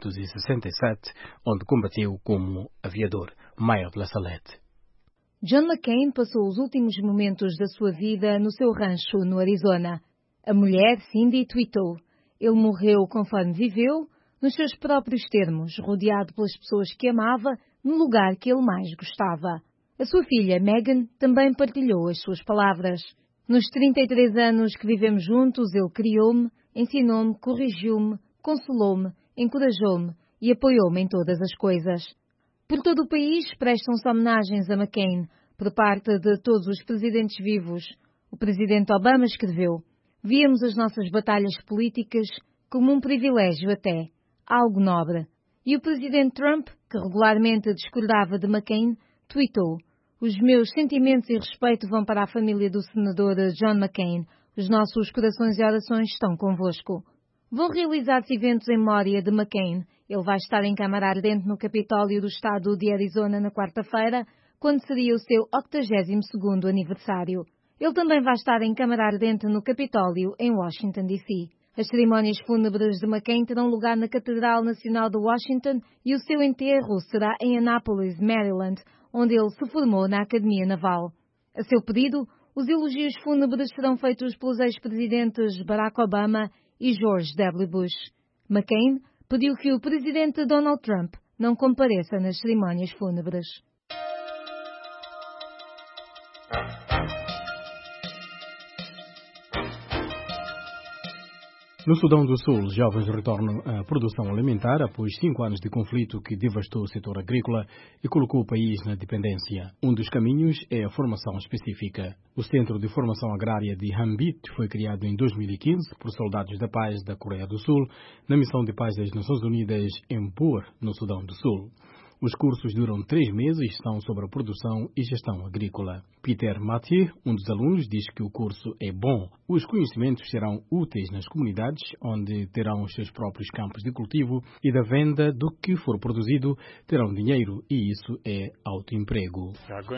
1967, onde combateu como aviador. Maia de La Salette. John McCain passou os últimos momentos da sua vida no seu rancho no Arizona. A mulher, Cindy, tweetou: ele morreu conforme viveu, nos seus próprios termos, rodeado pelas pessoas que amava, no lugar que ele mais gostava. A sua filha, Megan, também partilhou as suas palavras. Nos 33 anos que vivemos juntos, ele criou-me, ensinou-me, corrigiu-me, consolou-me, encorajou-me e apoiou-me em todas as coisas. Por todo o país prestam-se homenagens a McCain, por parte de todos os presidentes vivos. O presidente Obama escreveu: víamos as nossas batalhas políticas como um privilégio até, algo nobre. E o presidente Trump, que regularmente discordava de McCain, tweetou: os meus sentimentos e respeito vão para a família do senador John McCain. Os nossos corações e orações estão convosco. Vão realizar-se eventos em memória de McCain. Ele vai estar em câmara ardente no Capitólio do estado de Arizona na quarta-feira, quando seria o seu 82º aniversário. Ele também vai estar em câmara ardente no Capitólio, em Washington, D.C. As cerimónias fúnebres de McCain terão lugar na Catedral Nacional de Washington e o seu enterro será em Annapolis, Maryland, onde ele se formou na Academia Naval. A seu pedido, os elogios fúnebres serão feitos pelos ex-presidentes Barack Obama e George W. Bush. McCain pediu que o presidente Donald Trump não compareça nas cerimónias fúnebres. No Sudão do Sul, os jovens retornam à produção alimentar após 5 anos de conflito que devastou o setor agrícola e colocou o país na dependência. Um dos caminhos é a formação específica. O Centro de Formação Agrária de Hanbit foi criado em 2015 por soldados da paz da Coreia do Sul na missão de paz das Nações Unidas em Pur, no Sudão do Sul. Os cursos duram 3 meses e estão sobre a produção e gestão agrícola. Peter Mathieu, um dos alunos, diz que o curso é bom. Os conhecimentos serão úteis nas comunidades, onde terão os seus próprios campos de cultivo e da venda do que for produzido terão dinheiro e isso é autoemprego.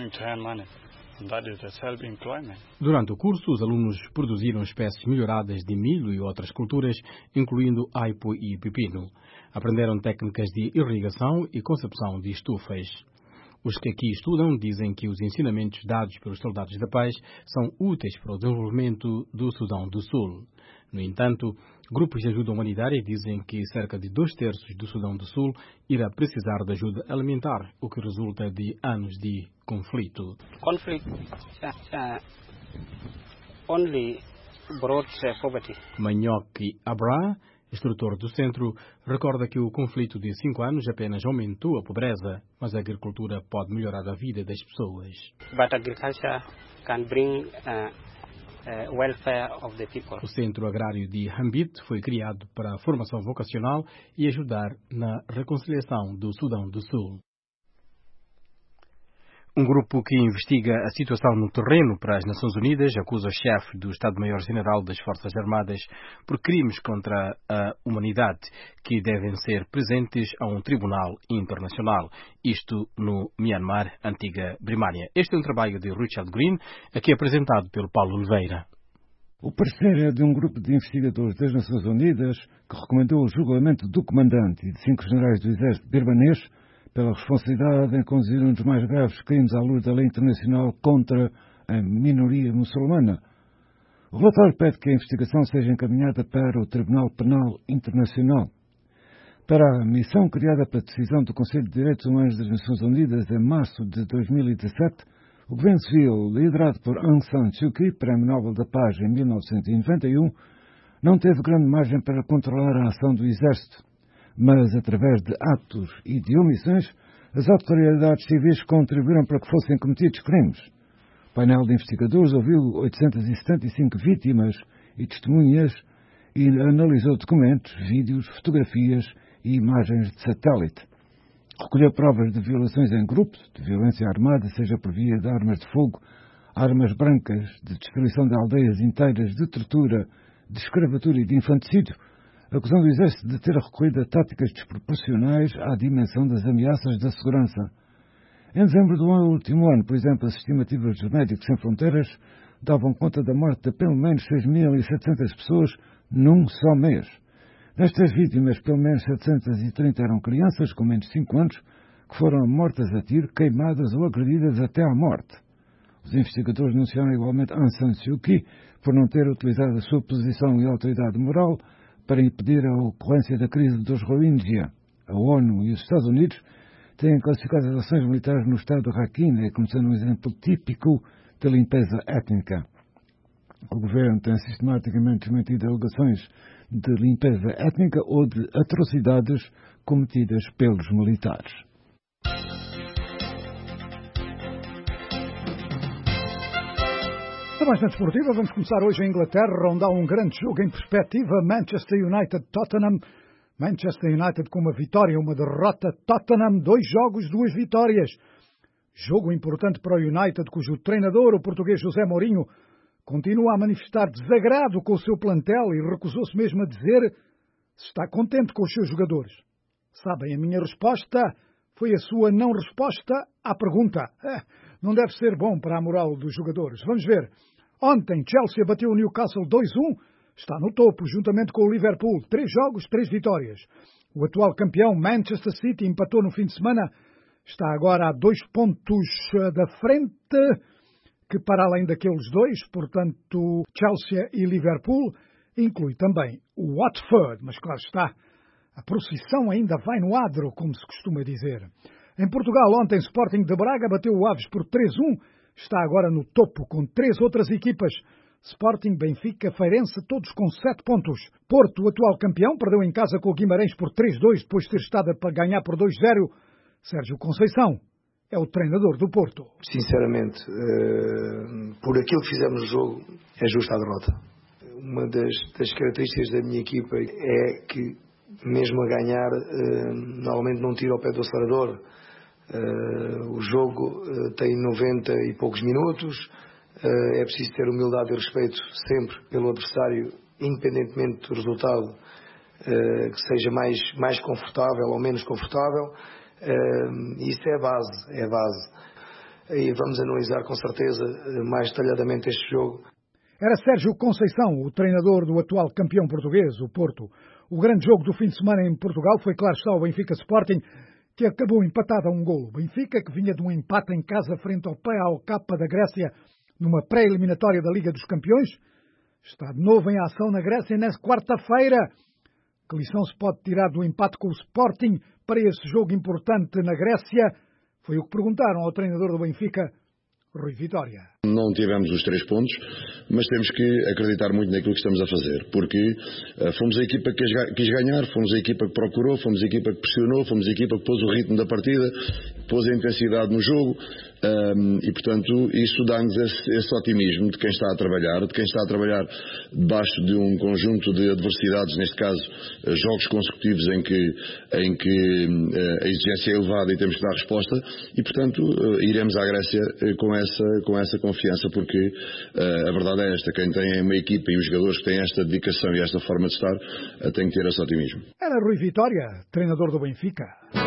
Durante o curso, os alunos produziram espécies melhoradas de milho e outras culturas, incluindo aipo e pepino. Aprenderam técnicas de irrigação e concepção de estufas. Os que aqui estudam dizem que os ensinamentos dados pelos soldados da paz são úteis para o desenvolvimento do Sudão do Sul. No entanto, grupos de ajuda humanitária dizem que cerca de 2/3 do Sudão do Sul irá precisar de ajuda alimentar, o que resulta de anos de conflito. Only brought poverty. Manhoque Abra, instrutor do centro, recorda que o conflito de 5 anos apenas aumentou a pobreza, mas a agricultura pode melhorar a vida das pessoas. But agriculture can bring welfare of the people. O Centro Agrário de Hanbit foi criado para a formação vocacional e ajudar na reconciliação do Sudão do Sul. Um grupo que investiga a situação no terreno para as Nações Unidas acusa o chefe do Estado-Maior-General das Forças Armadas por crimes contra a humanidade que devem ser presentes a um tribunal internacional. Isto no Myanmar, antiga Birmânia. Este é um trabalho de Richard Green, aqui apresentado pelo Paulo Oliveira. O parecer é de um grupo de investigadores das Nações Unidas que recomendou o julgamento do comandante e de 5 generais do exército birmanês pela responsabilidade em conduzir um dos mais graves crimes à luz da lei internacional contra a minoria muçulmana. O relatório pede que a investigação seja encaminhada para o Tribunal Penal Internacional. Para a missão criada pela decisão do Conselho de Direitos Humanos das Nações Unidas em março de 2017, o governo civil, liderado por Aung San Suu Kyi, Prémio Nobel da Paz em 1991, não teve grande margem para controlar a ação do exército. Mas, através de atos e de omissões, as autoridades civis contribuíram para que fossem cometidos crimes. O painel de investigadores ouviu 875 vítimas e testemunhas e analisou documentos, vídeos, fotografias e imagens de satélite. Recolheu provas de violações em grupo, de violência armada, seja por via de armas de fogo, armas brancas, de destruição de aldeias inteiras, de tortura, de escravatura e de infanticídio, acusando o Exército de ter recorrido a táticas desproporcionais à dimensão das ameaças da segurança. Em dezembro do último ano, por exemplo, as estimativas dos Médicos Sem Fronteiras davam conta da morte de pelo menos 6.700 pessoas num só mês. Destas vítimas, pelo menos 730 eram crianças com menos de 5 anos que foram mortas a tiro, queimadas ou agredidas até à morte. Os investigadores denunciaram igualmente Aung San Suu Kyi por não ter utilizado a sua posição e autoridade moral para impedir a ocorrência da crise dos Rohingya. A ONU e os Estados Unidos têm classificado as ações militares no estado de Rakhine como sendo um exemplo típico de limpeza étnica. O governo tem sistematicamente desmentido alegações de limpeza étnica ou de atrocidades cometidas pelos militares. Na mais desportiva, vamos começar hoje em Inglaterra, onde há um grande jogo em perspectiva, Manchester United-Tottenham. Manchester United com uma vitória e uma derrota, Tottenham 2 jogos, 2 vitórias. Jogo importante para o United, cujo treinador, o português José Mourinho, continua a manifestar desagrado com o seu plantel e recusou-se mesmo a dizer se está contente com os seus jogadores. Sabem, a minha resposta foi a sua não resposta à pergunta. Não deve ser bom para a moral dos jogadores. Vamos ver. Ontem, Chelsea bateu o Newcastle 2-1. Está no topo, juntamente com o Liverpool. 3 jogos, 3 vitórias. O atual campeão, Manchester City, empatou no fim de semana. Está agora a 2 pontos da frente, que para além daqueles 2, portanto, Chelsea e Liverpool, inclui também o Watford. Mas claro está, a procissão ainda vai no adro, como se costuma dizer. Em Portugal, ontem, Sporting de Braga bateu o Aves por 3-1. Está agora no topo, com 3 outras equipas Sporting, Benfica, Feirense, todos com 7 pontos. Porto, o atual campeão, perdeu em casa com o Guimarães por 3-2, depois de ter estado a ganhar por 2-0. Sérgio Conceição é o treinador do Porto. Sinceramente, por aquilo que fizemos no jogo, é justa a derrota. Uma das características da minha equipa é que, mesmo a ganhar, normalmente não tira o pé do acelerador. O jogo tem 90 e poucos minutos. É preciso ter humildade e respeito sempre pelo adversário, independentemente do resultado, que seja mais confortável ou menos confortável. Isso é a base. E vamos analisar com certeza mais detalhadamente este jogo. Era Sérgio Conceição, o treinador do atual campeão português, o Porto. O grande jogo do fim de semana em Portugal foi, claro está, o Benfica Sporting, que acabou empatado a 1 golo. O Benfica, que vinha de um empate em casa frente ao PAOK da Grécia, numa pré-eliminatória da Liga dos Campeões, está de novo em ação na Grécia nesta quarta-feira. Que lição se pode tirar do empate com o Sporting para esse jogo importante na Grécia? Foi o que perguntaram ao treinador do Benfica, Rui Vitória. Não tivemos os 3 pontos, mas temos que acreditar muito naquilo que estamos a fazer, porque fomos a equipa que quis ganhar, fomos a equipa que procurou, fomos a equipa que pressionou, fomos a equipa que pôs o ritmo da partida, pôs a intensidade no jogo, e portanto isso dá-nos esse otimismo de quem está a trabalhar debaixo de um conjunto de adversidades, neste caso jogos consecutivos em que a exigência é elevada e temos que dar resposta, e portanto iremos à Grécia com essa confiança, porque a verdade é esta: quem tem uma equipa e os jogadores que têm esta dedicação e esta forma de estar tem que ter esse otimismo. Era Rui Vitória, treinador do Benfica.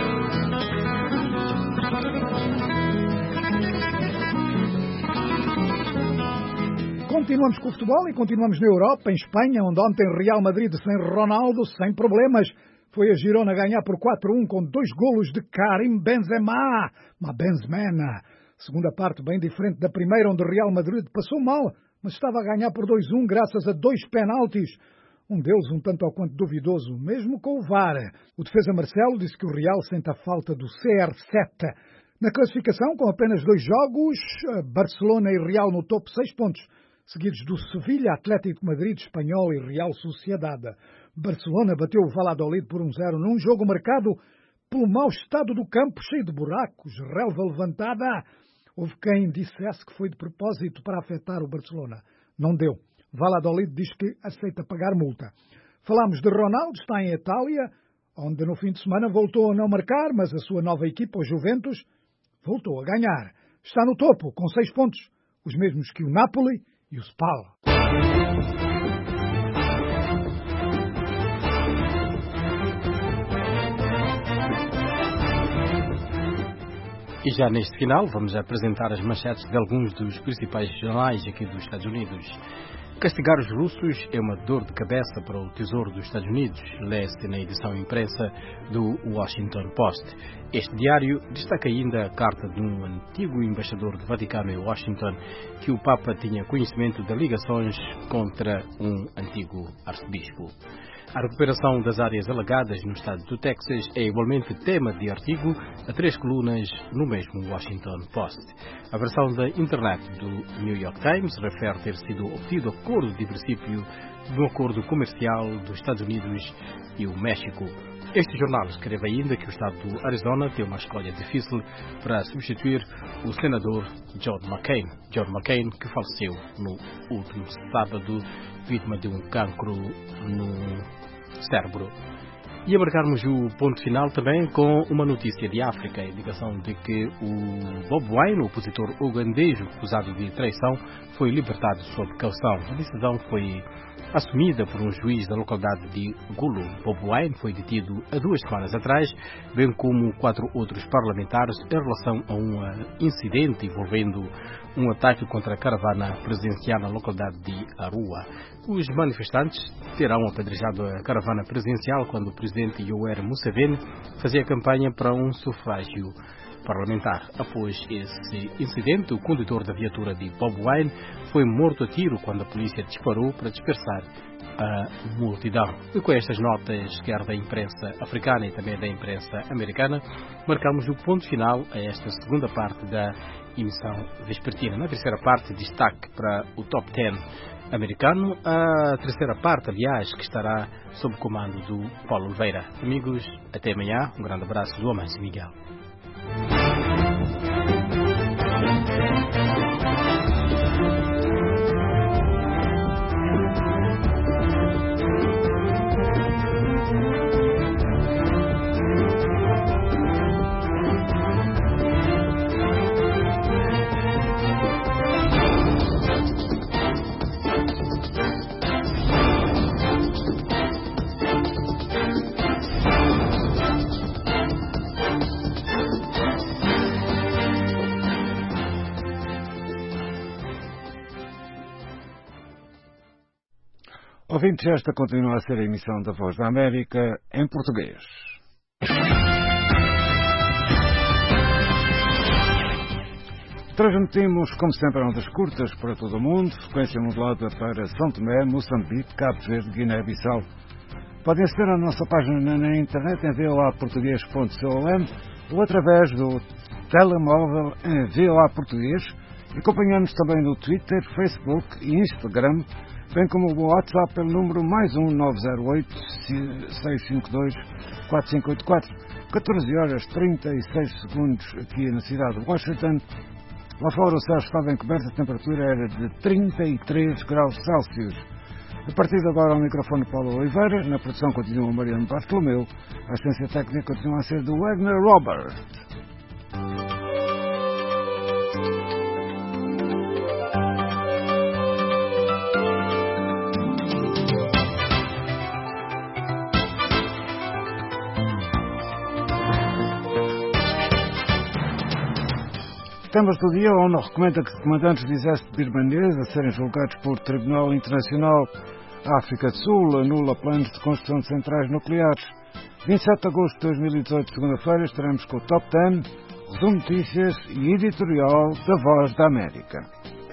Continuamos com o futebol e continuamos na Europa, em Espanha, onde ontem Real Madrid sem Ronaldo, sem problemas, foi a Girona ganhar por 4-1 com 2 golos de Karim Benzema. Segunda parte bem diferente da primeira, onde Real Madrid passou mal, mas estava a ganhar por 2-1 graças a 2 penaltis. Um deles um tanto ao quanto duvidoso, mesmo com o VAR. O defesa Marcelo disse que o Real sente a falta do CR7. Na classificação, com apenas 2 jogos, Barcelona e Real no topo, 6 pontos, seguidos do Sevilha, Atlético de Madrid, Espanhol e Real Sociedade. Barcelona bateu o Valladolid por 1-0 num jogo marcado pelo mau estado do campo, cheio de buracos, relva levantada. Houve quem dissesse que foi de propósito para afetar o Barcelona. Não deu. Valladolid diz que aceita pagar multa. Falámos de Ronaldo, está em Itália, onde no fim de semana voltou a não marcar, mas a sua nova equipa, o Juventus, voltou a ganhar. Está no topo, com 6 pontos, os mesmos que o Napoli e o Spal. E já neste final vamos apresentar as manchetes de alguns dos principais jornais aqui dos Estados Unidos. Castigar os russos é uma dor de cabeça para o Tesouro dos Estados Unidos, lê-se na edição impressa do Washington Post. Este diário destaca ainda a carta de um antigo embaixador do Vaticano em Washington que o Papa tinha conhecimento de ligações contra um antigo arcebispo. A recuperação das áreas alagadas no estado do Texas é igualmente tema de artigo a 3 colunas no mesmo Washington Post. A versão da internet do New York Times refere ter sido obtido acordo de princípio de um acordo comercial dos Estados Unidos e o México. Este jornal escreve ainda que o estado do Arizona tem uma escolha difícil para substituir o senador John McCain. John McCain, que faleceu no último sábado, vítima de um cancro no cérebro. E abarcarmos o ponto final também com uma notícia de África, a indicação de que o Bobi Wine, o opositor ugandês acusado de traição, foi libertado sob caução. A decisão foi assumida por um juiz da localidade de Gulu. Bobi Wine foi detido há 2 semanas atrás, bem como 4 outros parlamentares, em relação a um incidente envolvendo um ataque contra a caravana presidencial na localidade de Arua. Os manifestantes terão apedrejado a caravana presidencial quando o presidente Yoweri Museveni fazia campanha para um sufrágio parlamentar. Após esse incidente, o condutor da viatura de Bobi Wine foi morto a tiro quando a polícia disparou para dispersar a multidão. E com estas notas, quer da imprensa africana e também da imprensa americana, marcamos o ponto final a esta segunda parte da emissão vespertina. Na terceira parte, destaque para o Top 10 americano, a terceira parte, aliás, que estará sob comando do Paulo Oliveira. Amigos, até amanhã. Um grande abraço do Amâncio Miguel. Ouvintes, esta continua a ser a emissão da Voz da América em português. Transmitimos, como sempre, ondas curtas para todo o mundo, frequência modulada para São Tomé, Moçambique, Cabo Verde, Guiné-Bissau. Podem aceder à nossa página na internet em voaportugues.com ou através do telemóvel em VOA Português e acompanhar-nos também no Twitter, Facebook e Instagram, bem como o WhatsApp pelo número +1 908 652 4584. 14 horas 36 segundos aqui na cidade de Washington. Lá fora o céu estava encoberto, a temperatura era de 33 graus Celsius. A partir de agora, ao microfone Paulo Oliveira, na produção continua Mariano Bartolomeu, a assistência técnica continua a ser do Wagner Robert. Temas do dia, a ONU recomenda que comandantes do exército birmanês a serem julgados por Tribunal Internacional. A África do Sul anula planos de construção de centrais nucleares. 27 de agosto de 2018, segunda-feira, estaremos com o Top 10, resumo de notícias e editorial da Voz da América.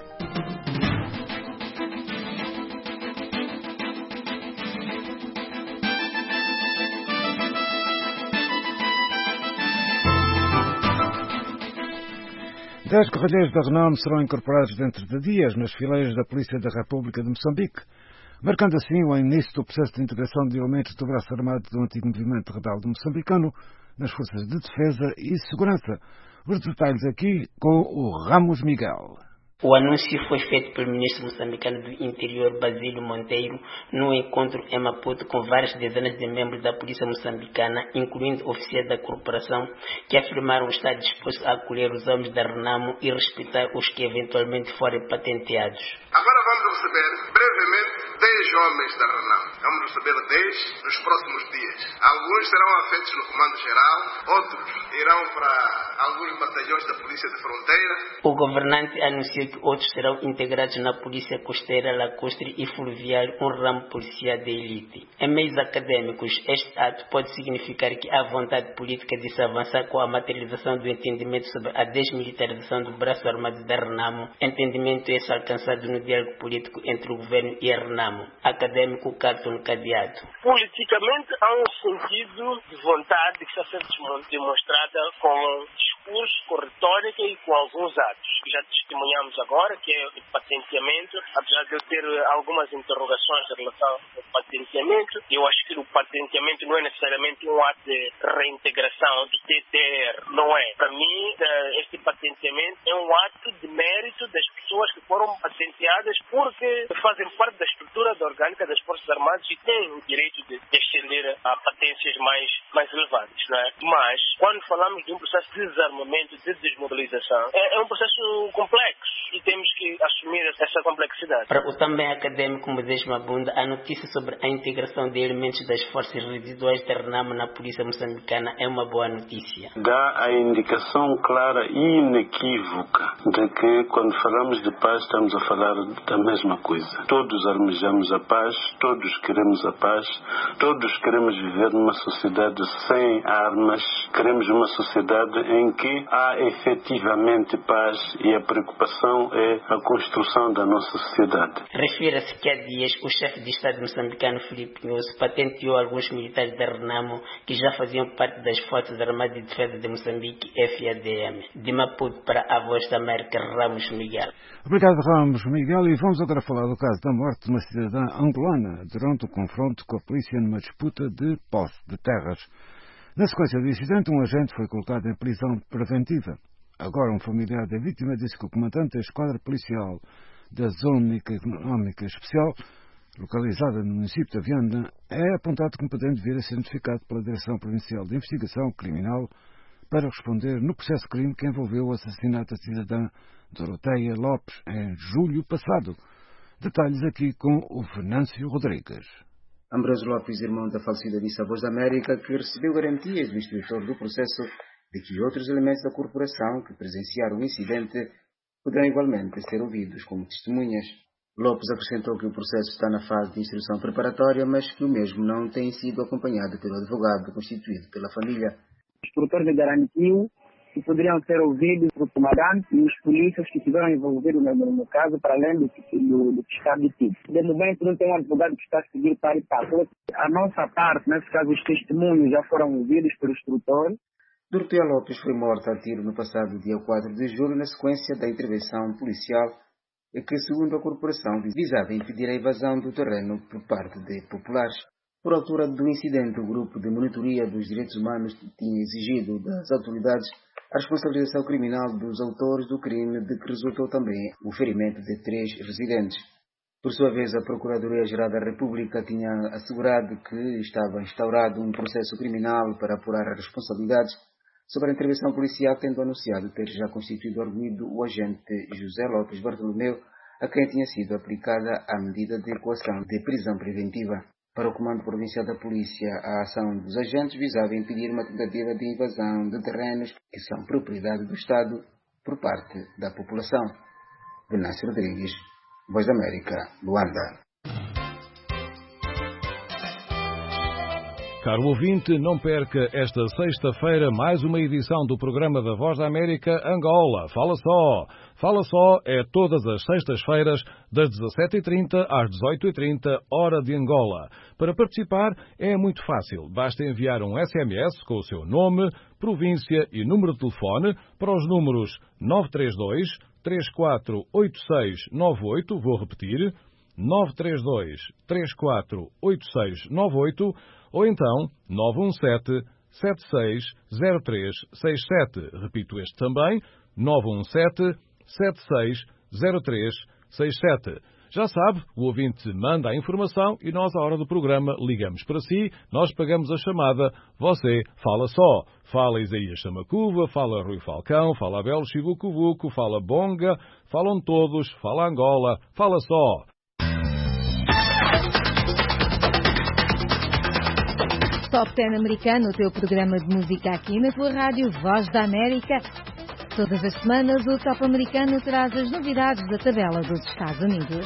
Dez guerrilheiros da renome serão incorporados dentro de dias nas fileiras da Polícia da República de Moçambique, marcando assim o início do processo de integração de elementos do braço armado do antigo movimento rebelde moçambicano nas forças de defesa e segurança. Os detalhes aqui com o Ramos Miguel. O anúncio foi feito pelo ministro moçambicano do Interior, Basílio Monteiro, no encontro em Maputo com várias dezenas de membros da polícia moçambicana, incluindo oficiais da corporação, que afirmaram estar dispostos a acolher os homens da Renamo e respeitar os que eventualmente forem patenteados. Agora vamos receber brevemente 10 homens da Renamo. Vamos receber 10 nos próximos dias. Alguns serão afetos no Comando Geral, outros irão para alguns batalhões da Polícia de Fronteira. O governante anunciou que outros serão integrados na Polícia Costeira, Lacustre e Fluvial, um ramo policial de elite. Em meios acadêmicos, este ato pode significar que há vontade política de se avançar com a materialização do entendimento sobre a desmilitarização do braço armado da Renamo, entendimento esse alcançado no diálogo político entre o governo e a Renamo. Acadêmico Carlton Cadeado. Politicamente há um sentido de vontade que está sendo demonstrada com discurso, com retórica e com alguns atos. Já testemunhamos agora, que é o patenteamento, apesar de eu ter algumas interrogações em relação ao patenteamento. Eu acho que o patenteamento não é necessariamente um ato de reintegração do TTR, não é. Para mim, este patenteamento é um ato de mérito das pessoas que foram patenteadas porque fazem parte da estrutura orgânica das Forças Armadas e têm o direito de ascender a patências mais relevantes, não é? Mas, quando falamos de um processo de desarmamento, de desmobilização, é um processo complexo e temos que assumir essa complexidade. Para o também acadêmico Moisés Mabunda, a notícia sobre a integração de elementos das forças residuais da Renamo na polícia moçambicana é uma boa notícia. Dá a indicação clara e inequívoca de que quando falamos de paz estamos a falar da mesma coisa. Todos almejamos a paz, todos queremos a paz, todos queremos viver numa sociedade sem armas, queremos uma sociedade em que há efetivamente paz e a preocupação é a construção da nossa sociedade. Refira-se que há dias o chefe de Estado moçambicano Filipe Nyusi patenteou alguns militares da Renamo que já faziam parte das Forças Armadas de Defesa de Moçambique, FADM. De Maputo para a Voz da América, Ramos Miguel. Obrigado, Ramos Miguel. E vamos agora falar do caso da morte de uma cidadã angolana durante o confronto com a polícia numa disputa de posse de terras. Na sequência do incidente, um agente foi colocado em prisão preventiva. Agora, um familiar da vítima disse que o comandante da esquadra policial da Zona Económica Especial, localizada no município de Viana, é apontado como podendo vir a ser notificado pela Direção Provincial de Investigação Criminal para responder no processo de crime que envolveu o assassinato da cidadã Doroteia Lopes em julho passado. Detalhes aqui com o Venâncio Rodrigues. Ambrósio Lopes, irmão da falecida vice-voz da América, que recebeu garantias do instrutor do processo de que outros elementos da corporação que presenciaram o incidente poderão igualmente ser ouvidos como testemunhas. Lopes acrescentou que o processo está na fase de instrução preparatória, mas que o mesmo não tem sido acompanhado pelo advogado constituído pela família. O instrutor me garantiu que poderiam ser ouvidos o comandante e os polícias que estiveram envolvidos no caso, para além do que está detido. De momento não tem um advogado que está a seguir para e passo. A nossa parte, nesse caso, os testemunhos já foram ouvidos pelo instrutor. Doroteia Lopes foi morta a tiro no passado dia 4 de julho na sequência da intervenção policial que, segundo a corporação, visava impedir a invasão do terreno por parte de populares. Por altura do incidente, o grupo de monitoria dos direitos humanos tinha exigido das autoridades a responsabilização criminal dos autores do crime, de que resultou também o ferimento de 3 residentes. Por sua vez, a Procuradoria-Geral da República tinha assegurado que estava instaurado um processo criminal para apurar as responsabilidades sobre a intervenção policial, tendo anunciado ter já constituído arguido o agente José Lopes Bartolomeu, a quem tinha sido aplicada a medida de coação de prisão preventiva. Para o Comando Provincial da Polícia, a ação dos agentes visava impedir uma tentativa de invasão de terrenos que são propriedade do Estado por parte da população. Venâncio Rodrigues, Voz da América, Luanda. Caro ouvinte, não perca esta sexta-feira mais uma edição do programa da Voz da América Angola. Fala só! Fala só é todas as sextas-feiras, das 17h30 às 18h30, hora de Angola. Para participar é muito fácil. Basta enviar um SMS com o seu nome, província e número de telefone para os números 932 348698, vou repetir, 932 348698, ou então 917 760367. Repito este também, 917 760367. Já sabe, o ouvinte manda a informação e nós, à hora do programa, ligamos para si, nós pagamos a chamada, você fala só. Fala Isaías Samacuva, fala Rui Falcão, fala Abel Chibucuvuco, fala Bonga, falam todos, fala Angola, fala só. Top 10 americano, o teu programa de música aqui na tua rádio Voz da América. Todas as semanas o Top americano traz as novidades da tabela dos Estados Unidos.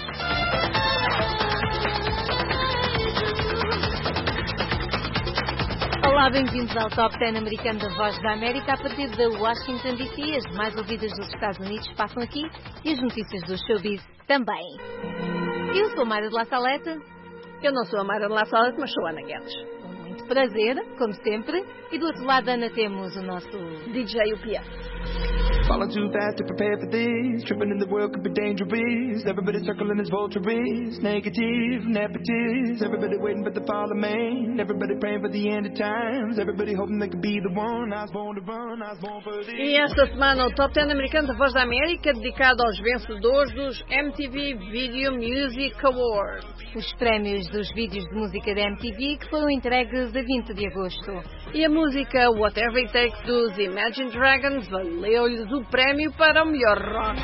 Olá, bem-vindos ao Top 10 americano da Voz da América. A partir de Washington DC, as mais ouvidas dos Estados Unidos passam aqui e as notícias do showbiz também. Eu sou a Mayra de La Salete. Eu não sou a Mayra de La Salete, mas sou a Ana Guedes. Muito prazer, como sempre. E do outro lado, Ana, temos o nosso DJ UPF. Falling too fast to prepare for this. Tripping in the world could be dangerous. Everybody circling as vultures. Negative, nepotist. Everybody waiting for the fall of man. Everybody praying for the end of times. Everybody hoping they could be the one. I was born to run, I was born for this. E esta semana o Top 10 americano da Voz da América, dedicado aos vencedores dos MTV Video Music Awards. Os prémios dos vídeos de música da MTV que foram entregues a 20 de agosto. E a música Whatever It Takes dos Imagine Dragons valeu-lhes o prémio para o melhor rock.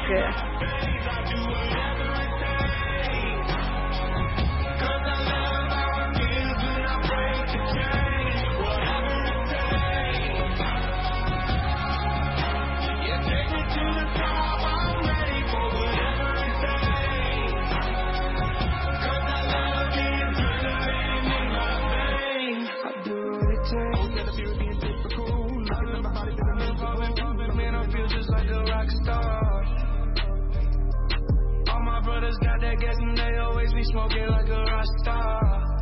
smoking like a Rasta.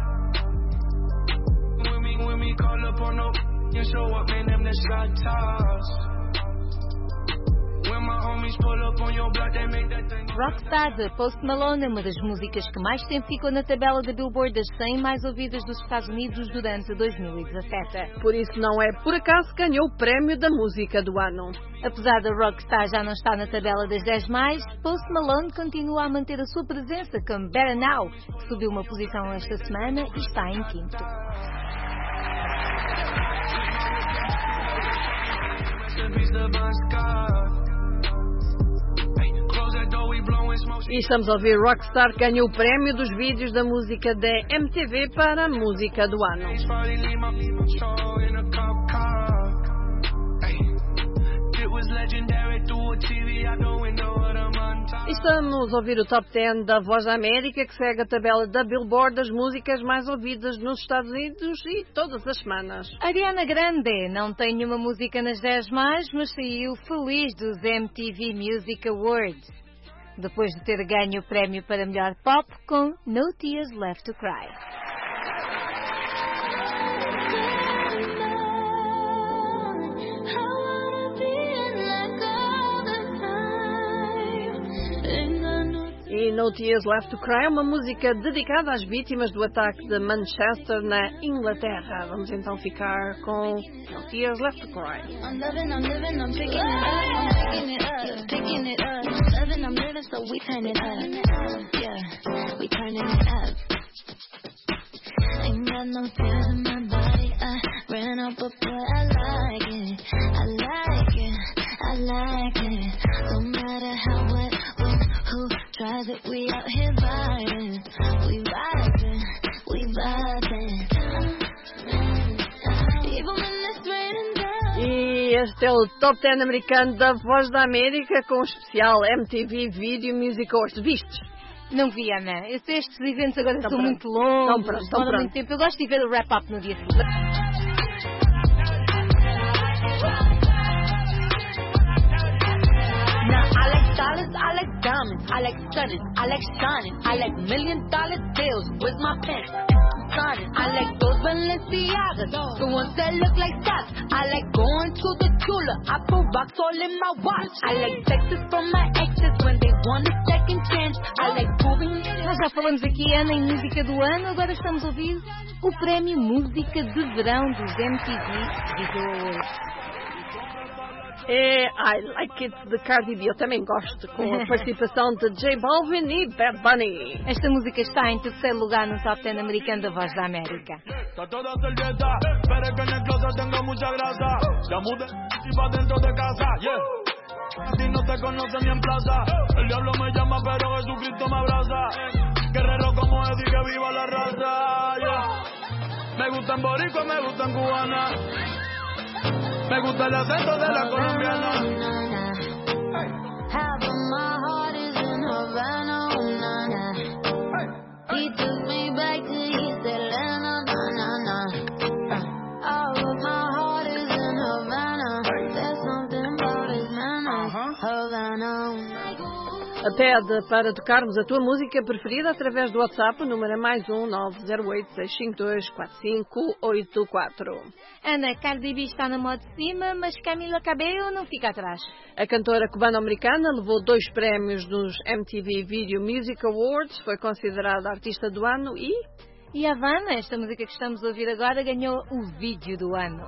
When we call up on no and show up, man, them the shot toss. Rockstar de Post Malone é uma das músicas que mais tempo ficou na tabela da Billboard das 100 mais ouvidas dos Estados Unidos durante 2017. Por isso não é por acaso que ganhou o prémio da música do ano. Apesar da Rockstar já não estar na tabela das 10 mais, Post Malone continua a manter a sua presença com Better Now, que subiu uma posição esta semana e está em quinto. E estamos a ouvir Rockstar, que ganhou o prémio dos vídeos da música da MTV para a música do ano. Estamos a ouvir o Top 10 da Voz da América, que segue a tabela da Billboard das músicas mais ouvidas nos Estados Unidos e todas as semanas. Ariana Grande não tem nenhuma música nas 10 mais, mas saiu feliz dos MTV Music Awards, depois de ter ganho o prémio para melhor pop com No Tears Left to Cry. E No Tears Left to Cry é uma música dedicada às vítimas do ataque de Manchester, na Inglaterra. Vamos então ficar com No Tears Left to Cry. I'm living, so we turn it up. Yeah, we turning it up. Ain't got no tears in my body. I ran up a boy, I like it. I like it, I like it. No matter how, what, when, who tries it, we out here vibing. We vibing, we vibing. Even when it's raining down. E este é o Top 10 americano da Voz da América, com o especial MTV Video Music Awards. Vistes? Não vi, Ana. Estes eventos agora são muito longos, demoram muito tempo. Eu gosto de ver o wrap-up no dia seguinte. Now I like dollars, I like diamonds, I like stunning, I like shining, I like $1 million deals with my pen. I like those Balenciagas, the ones that look like socks. I like going to the Tula, I put rocks all in my watch. I like texts from my exes when they want a second chance. I like proving. Nós já falamos aqui, Ana, em música do ano, agora estamos a ouvir o prémio Música de Verão dos MTV Video Awards. É I Like It de Cardi B, eu também gosto, com a participação de J Balvin e Bad Bunny. Esta música está em terceiro lugar no Top 10 americano da Voz da América. Está toda servieta, pero es que en el closet tengo mucha grasa. Ya mudé y pa' dentro de casa, yeah. A ti no te conocen ni en plaza. El diablo me llama, pero Jesucristo me abraza. Guerrero como Eddie, que viva la raza, yeah. Me gustan boricua, me gustan cubana. Me gusta el acento de la colombiana. Half of my heart is in Havana, He took me back to East Atlanta, All of my heart is in Havana. There's something about his manner, Havana. Pede para tocarmos a tua música preferida através do WhatsApp. O número é +1 908 652 4584. Ana, Cardi B está na moda de cima, mas Camila Cabello não fica atrás. A cantora cubano-americana levou 2 prémios nos MTV Video Music Awards, foi considerada artista do ano e a Havana, esta música que estamos a ouvir agora, ganhou o vídeo do ano.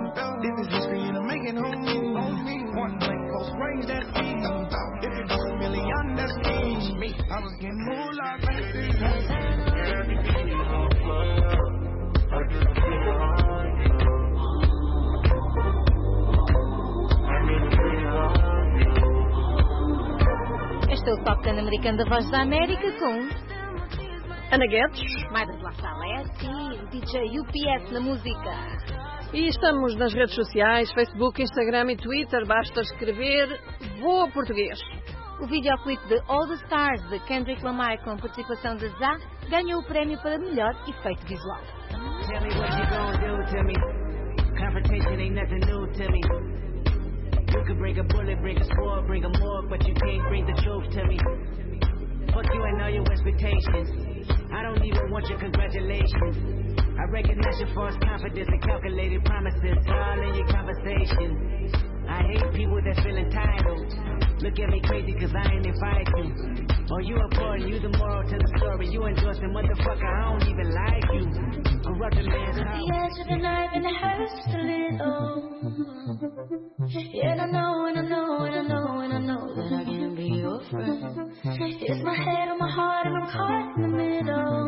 Este é o Top 10 americano da Voz da América com Ana Guedes, Maida La Salete e o DJ UPS na música. E estamos nas redes sociais, Facebook, Instagram e Twitter. Basta escrever Voa Português. O videoclipe de All the Stars de Kendrick Lamar, com participação de Zá, ganhou o prémio para melhor efeito visual. Tell me what you gonna do to me. Confrontation ain't nothing new to me. You could bring a bullet, bring a sword, bring a morgue, but you can't bring the truth to me. Fuck you and all your expectations. I don't even want your congratulations. I recognize your false confidence and calculated promises all in your conversation. I hate people that feel entitled. Look at me crazy cause I ain't invite you. Oh, you important, you the moral to the story. You endorsing, motherfucker, I don't even like you. I'm rubbing man's At the edge of the knife and it hurts a little. Yeah, and I know, and I know, and I know, and I know that I can't be your friend. It's my head on my heart and I'm caught in the middle.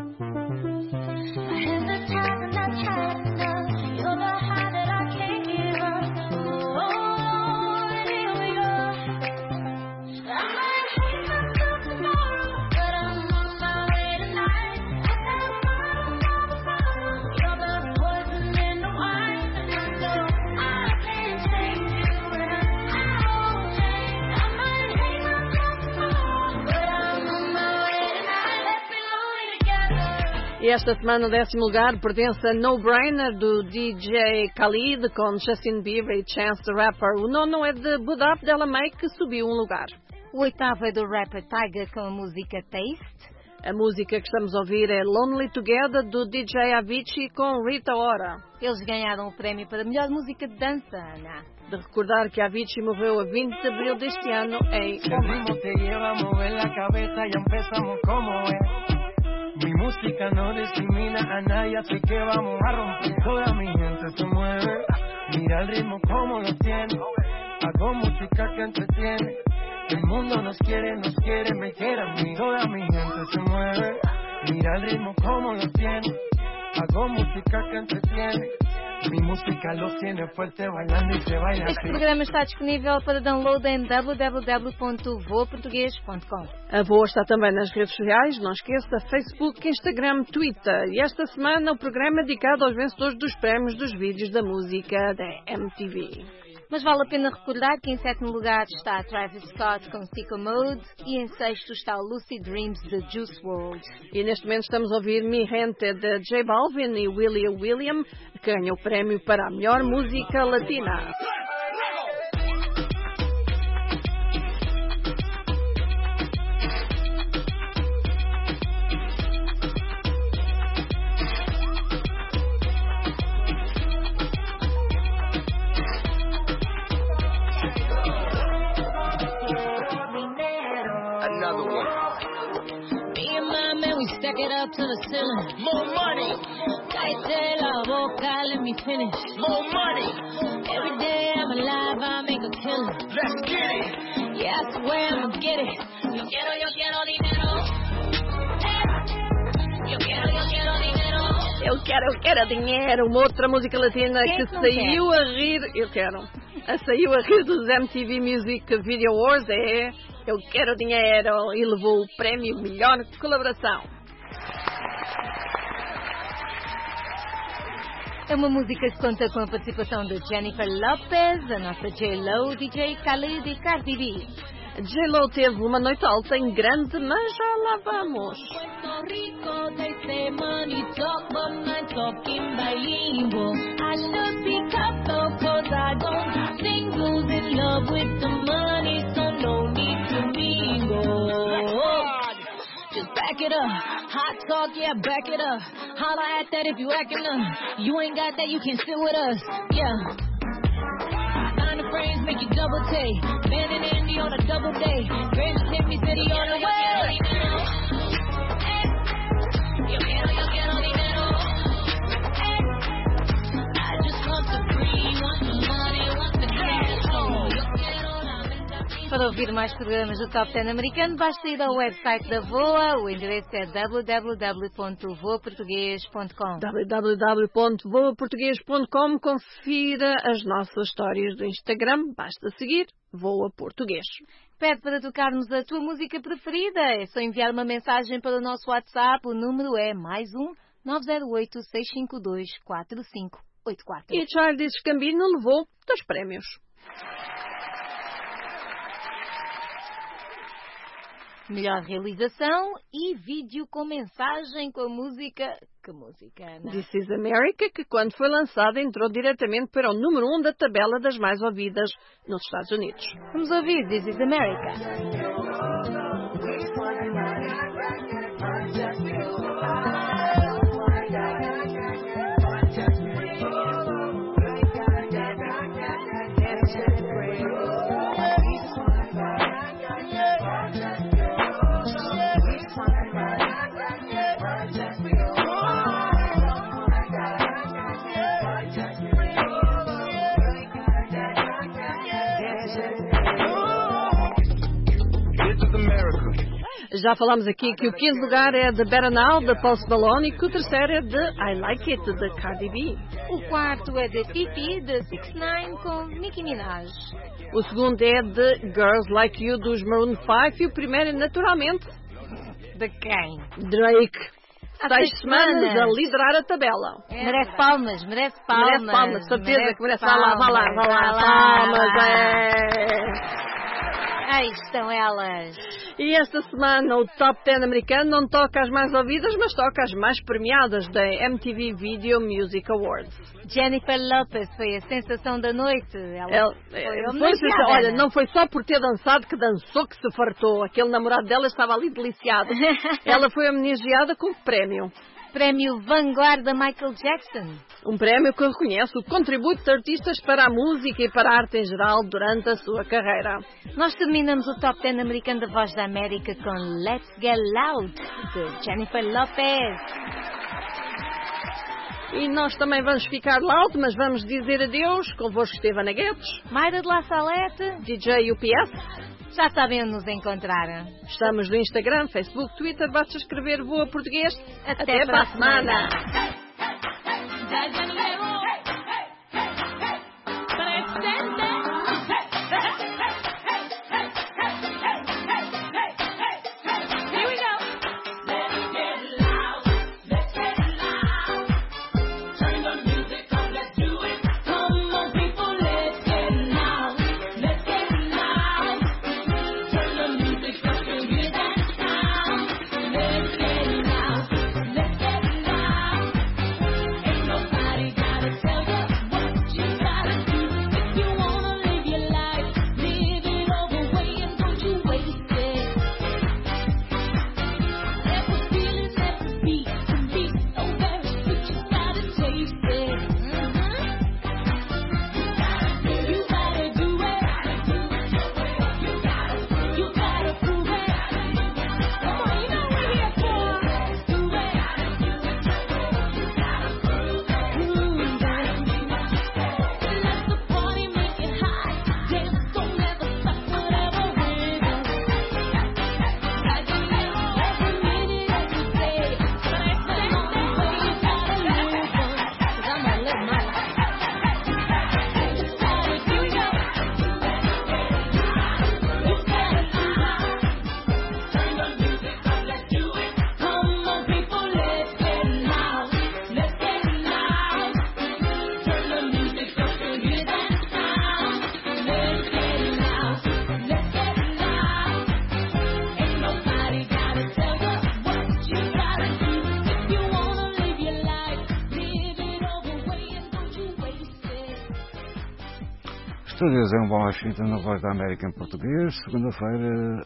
I hesitate and I try enough. You're the high that I can't give up. Oh, and here we go. I might hate myself tomorrow, but I'm on my way tonight. You're the poison in the wine, and I know I can't change you, and I won't change. I might hate myself tomorrow, but I'm on my way tonight. Let's be lonely together. E esta semana o 10º lugar pertence a No Brainer do DJ Khalid com Justin Bieber e Chance the Rapper. O 9º é de Budap Della May, que subiu um lugar. O 8º é do rapper Tyga com a música Taste. A música que estamos a ouvir é Lonely Together do DJ Avicii com Rita Ora. Eles ganharam o prémio para melhor música de dança, Ana. De recordar que Avicii morreu a 20 de abril deste ano em Oman. Mi música no discrimina a nadie, así que vamos a romper. Toda mi gente se mueve, mira el ritmo como lo tiene. Hago música que entretiene. El mundo nos quiere, me quiere a mí. Toda mi gente se mueve, mira el ritmo como lo tiene. Hago música que entretiene. Mi música los tiene fuerte bailando y se baila así. Este programa está disponível para download em www.voaportugues.com. A Voa está também nas redes sociais, não esqueça, Facebook, Instagram, Twitter. E esta semana o programa é dedicado aos vencedores dos prémios dos vídeos da música da MTV. Mas vale a pena recordar que em 7º lugar está Travis Scott com Sicko Mode e em 6º está o Lucid Dreams de Juice WRLD. E neste momento estamos a ouvir Mi Gente de J Balvin e William, que ganhou o prémio para a melhor música latina. Stack it up to the ceiling. More money. Cállate la boca, let me finish. More money. Every day I'm alive, I make a killing. Let's get it. Yeah, I swear I'ma get it. Yo quiero dinero. Yo quiero dinero. Eu quero dinheiro. Uma outra música latina que saiu a rir. Saiu a rir dos MTV Music Video Awards é Eu Quero Dinheiro e levou o prémio Melhor Colaboração. É uma música que conta com a participação de Jennifer Lopez, a nossa J-Lo, DJ Khalid e Cardi B. J-Lo teve uma noite alta em grande, mas já lá vamos. Just back it up, hot talk, yeah, back it up. Holla at that if you acting up. You ain't got that, you can sit with us, yeah. Sign the frames, make you double take. Ben and Andy on a double day. Grand Tiffany City on the way. Yo quiero dinero. I just want the free, want the money, want the cash. Para ouvir mais programas do Top 10 americano, basta ir ao website da VOA. O endereço é www.voaportugues.com. www.voaportugues.com. Confira as nossas histórias do Instagram. Basta seguir Voa Português. Pede para tocarmos a tua música preferida. É só enviar uma mensagem para o nosso WhatsApp. O número é +1 908 652 4584. E Childish Gambino levou 2 prémios. Melhor realização e vídeo com mensagem com a música... Que música, Ana? This is America, que quando foi lançada entrou diretamente para o número 1 da tabela das mais ouvidas nos Estados Unidos. Vamos ouvir This is America. Já falámos aqui que o quinto lugar é de Better Now, de Post Malone, e que o terceiro é de I Like It, de Cardi B. O quarto é de Fifi, de 6ix9ine, com Nicki Minaj. O segundo é de Girls Like You, dos Maroon 5, e o primeiro é, naturalmente, de quem? Drake. Há 6 semanas a liderar a tabela. Merece palmas, merece palmas. Merece palmas, certeza que merece. Palmas, Vá lá. Palmas, Aí estão elas. E esta semana o Top 10 americano não toca as mais ouvidas, mas toca as mais premiadas da MTV Video Music Awards. Jennifer Lopez foi a sensação da noite. Olha, não foi só por ter dançado que dançou, que se fartou. Aquele namorado dela estava ali deliciado. Ela foi homenageada com prémio. Prémio Vanguarda Michael Jackson. Um prémio que reconhece o contributo de artistas para a música e para a arte em geral durante a sua carreira. Nós terminamos o Top 10 americano da Voz da América com Let's Get Loud, de Jennifer Lopez. E nós também vamos ficar loud, mas vamos dizer adeus. Convosco esteve Ana Guedes, Mayra de La Salete, DJ UPS. Já sabem onde nos encontrar. Estamos no Instagram, Facebook, Twitter. Basta escrever Boa Português. Até para a semana. Estúdios em Washington, na Voz da América em português, segunda-feira,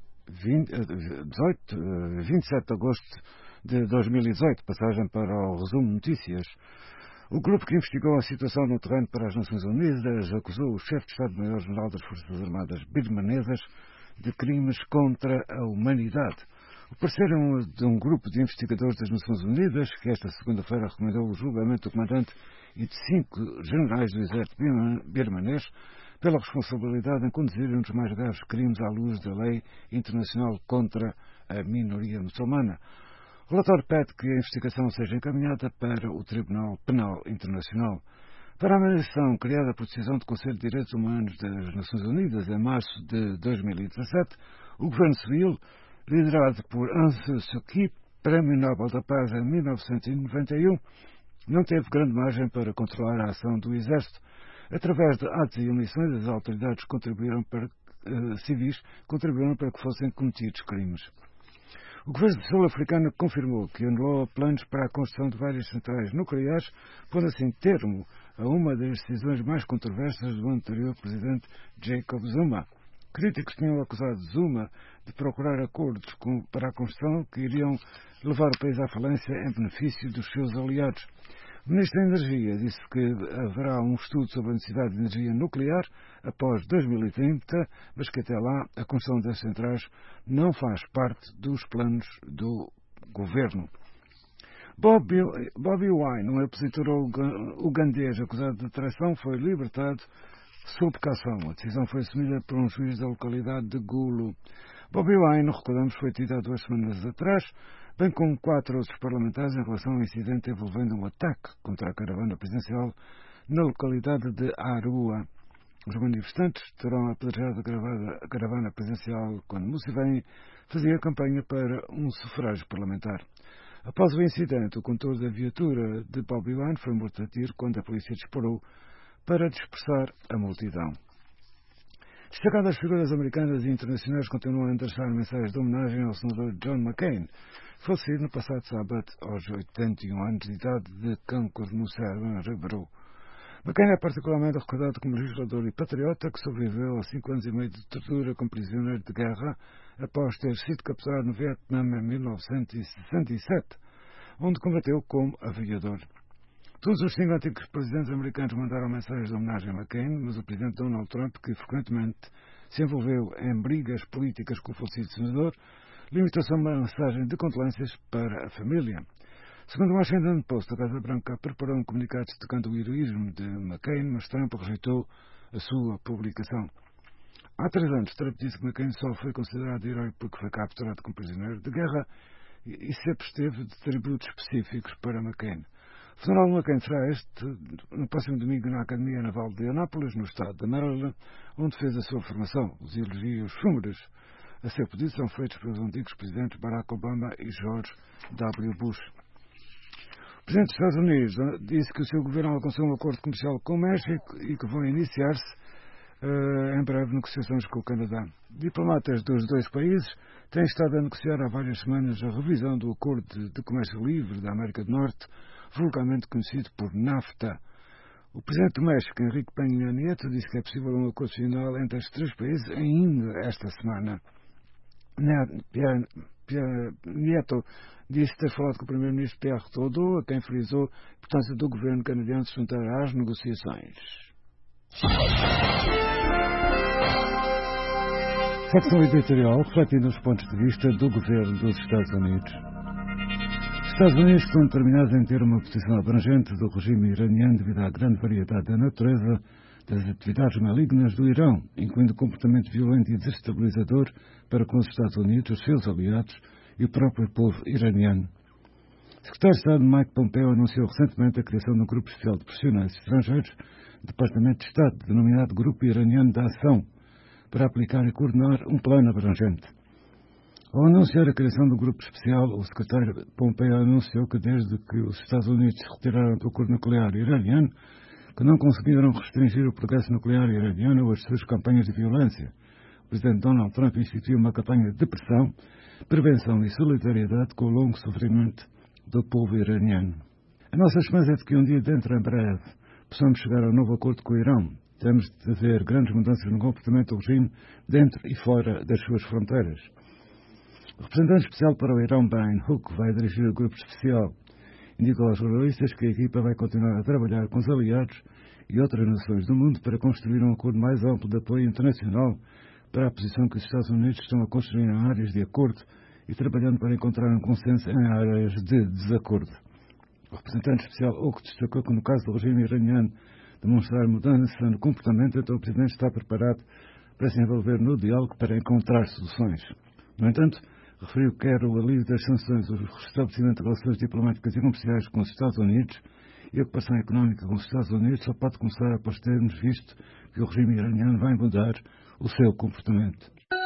27 de agosto de 2018, passagem para o resumo notícias. O grupo que investigou a situação no terreno para as Nações Unidas acusou o chefe de Estado-Maior-General das Forças Armadas birmanesas de crimes contra a humanidade. O parecer de um grupo de investigadores das Nações Unidas, que esta segunda-feira recomendou o julgamento do comandante e de 5 generais do exército birmanês pela responsabilidade em conduzirem um dos mais graves crimes à luz da lei internacional contra a minoria muçulmana. O relatório pede que a investigação seja encaminhada para o Tribunal Penal Internacional. Para a mediação criada por decisão do Conselho de Direitos Humanos das Nações Unidas em março de 2017, o governo civil, liderado por Aung San Suu Kyi, Prémio Nobel da Paz em 1991, não teve grande margem para controlar a ação do Exército. Através de atos e omissões, as autoridades civis contribuíram para que fossem cometidos crimes. O governo sul-africano confirmou que anulou planos para a construção de várias centrais nucleares, pondo assim termo a uma das decisões mais controversas do anterior presidente Jacob Zuma. Críticos tinham acusado Zuma de procurar acordos para a construção que iriam levar o país à falência em benefício dos seus aliados. O Ministro da Energia disse que haverá um estudo sobre a necessidade de energia nuclear após 2030, mas que até lá a construção das centrais não faz parte dos planos do governo. Bobi Wine, um opositor ugandês acusado de traição, foi libertado sob caução. A decisão foi assumida por um juiz da localidade de Gulu. Bobi Wine, recordamos, foi detido há 2 semanas atrás, bem como 4 outros parlamentares em relação ao incidente envolvendo um ataque contra a caravana presidencial na localidade de Arua. Os manifestantes terão apedrejado a caravana presidencial quando Museveni fazia campanha para um sufrágio parlamentar. Após o incidente, o condutor da viatura de Bobi Wine foi morto a tiro quando a polícia disparou para dispersar a multidão. Destacadas figuras americanas e internacionais continuam a endereçar mensagens de homenagem ao senador John McCain, falecido no passado sábado aos 81 anos de idade de cancro no cérebro revelou. McCain é particularmente recordado como legislador e patriota que sobreviveu a 5 anos e meio de tortura como prisioneiro de guerra após ter sido capturado no Vietnã em 1967, onde combateu como aviador. Todos os 5 antigos presidentes americanos mandaram mensagens de homenagem a McCain, mas o presidente Donald Trump, que frequentemente se envolveu em brigas políticas com o falecido senador, limitou-se a uma mensagem de condolências para a família. Segundo o Washington Post, a Casa Branca preparou um comunicado destacando o heroísmo de McCain, mas Trump rejeitou a sua publicação. Há 3 anos, Trump disse que McCain só foi considerado herói porque foi capturado como prisioneiro de guerra e sempre esteve de tributos específicos para McCain. O funeral de McCain será no próximo domingo na Academia Naval de Annapolis, no estado de Maryland, onde fez a sua formação. Os elogios fúnebres a seu pedido são feitos pelos antigos presidentes Barack Obama e George W. Bush. O presidente dos Estados Unidos disse que o seu governo alcançou um acordo comercial com o México e que vão iniciar-se em breve negociações com o Canadá. Diplomatas dos 2 países têm estado a negociar há várias semanas a revisão do Acordo de Comércio Livre da América do Norte, vulgarmente conhecido por NAFTA. O presidente do México, Enrique Peña Nieto, disse que é possível um acordo final entre estes 3 países ainda esta semana. Nieto disse ter falado com o primeiro-ministro Pierre Trudeau, a quem frisou a importância do governo canadiano se juntar às negociações. Secção editorial refletindo os pontos de vista do governo dos Estados Unidos. Os Estados Unidos estão determinados em ter uma posição abrangente do regime iraniano devido à grande variedade da natureza das atividades malignas do Irão, incluindo comportamento violento e desestabilizador para com os Estados Unidos, os seus aliados e o próprio povo iraniano. O secretário de Estado Mike Pompeo anunciou recentemente a criação de um grupo especial de profissionais estrangeiros, Departamento de Estado, denominado Grupo Iraniano de Ação, para aplicar e coordenar um plano abrangente. Ao anunciar a criação do grupo especial, o secretário Pompeo anunciou que desde que os Estados Unidos se retiraram do acordo nuclear iraniano, que não conseguiram restringir o progresso nuclear iraniano ou as suas campanhas de violência. O presidente Donald Trump instituiu uma campanha de pressão, prevenção e solidariedade com o longo sofrimento do povo iraniano. A nossa esperança é de que um dia dentro em breve possamos chegar a um novo acordo com o Irão. Temos de ver grandes mudanças no comportamento do regime dentro e fora das suas fronteiras. O representante especial para o Irão, Brian Hook, vai dirigir o grupo especial. Indicou aos jornalistas que a equipa vai continuar a trabalhar com os aliados e outras nações do mundo para construir um acordo mais amplo de apoio internacional para a posição que os Estados Unidos estão a construir em áreas de acordo e trabalhando para encontrar um consenso em áreas de desacordo. O representante especial Hook destacou que no caso do regime iraniano demonstrar mudança no comportamento, então o Presidente está preparado para se envolver no diálogo para encontrar soluções. No entanto, referiu que quer o alívio das sanções, o restabelecimento de relações diplomáticas e comerciais com os Estados Unidos e a ocupação económica com os Estados Unidos só pode começar após termos visto que o regime iraniano vai mudar o seu comportamento.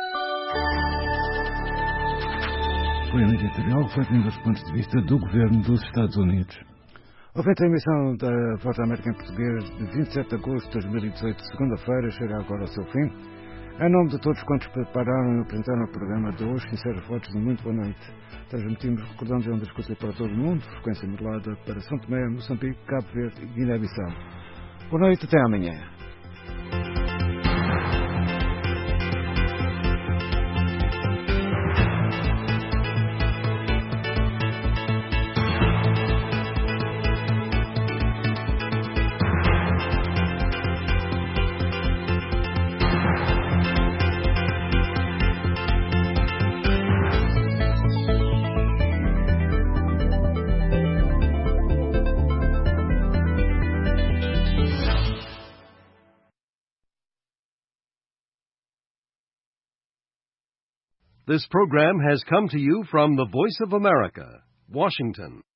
Foi um editorial refletindo os pontos de vista do governo dos Estados Unidos. Houve a emissão da Voz da América em português de 27 de agosto de 2018, segunda-feira, chega agora ao seu fim. Em nome de todos quantos prepararam e apresentaram o programa de hoje, sinceros votos de muito boa noite. Transmitimos, recordando, onde escuta para todo o mundo, frequência modulada para São Tomé, Moçambique, Cabo Verde e Guiné-Bissau. Boa noite, até amanhã. This program has come to you from the Voice of America, Washington.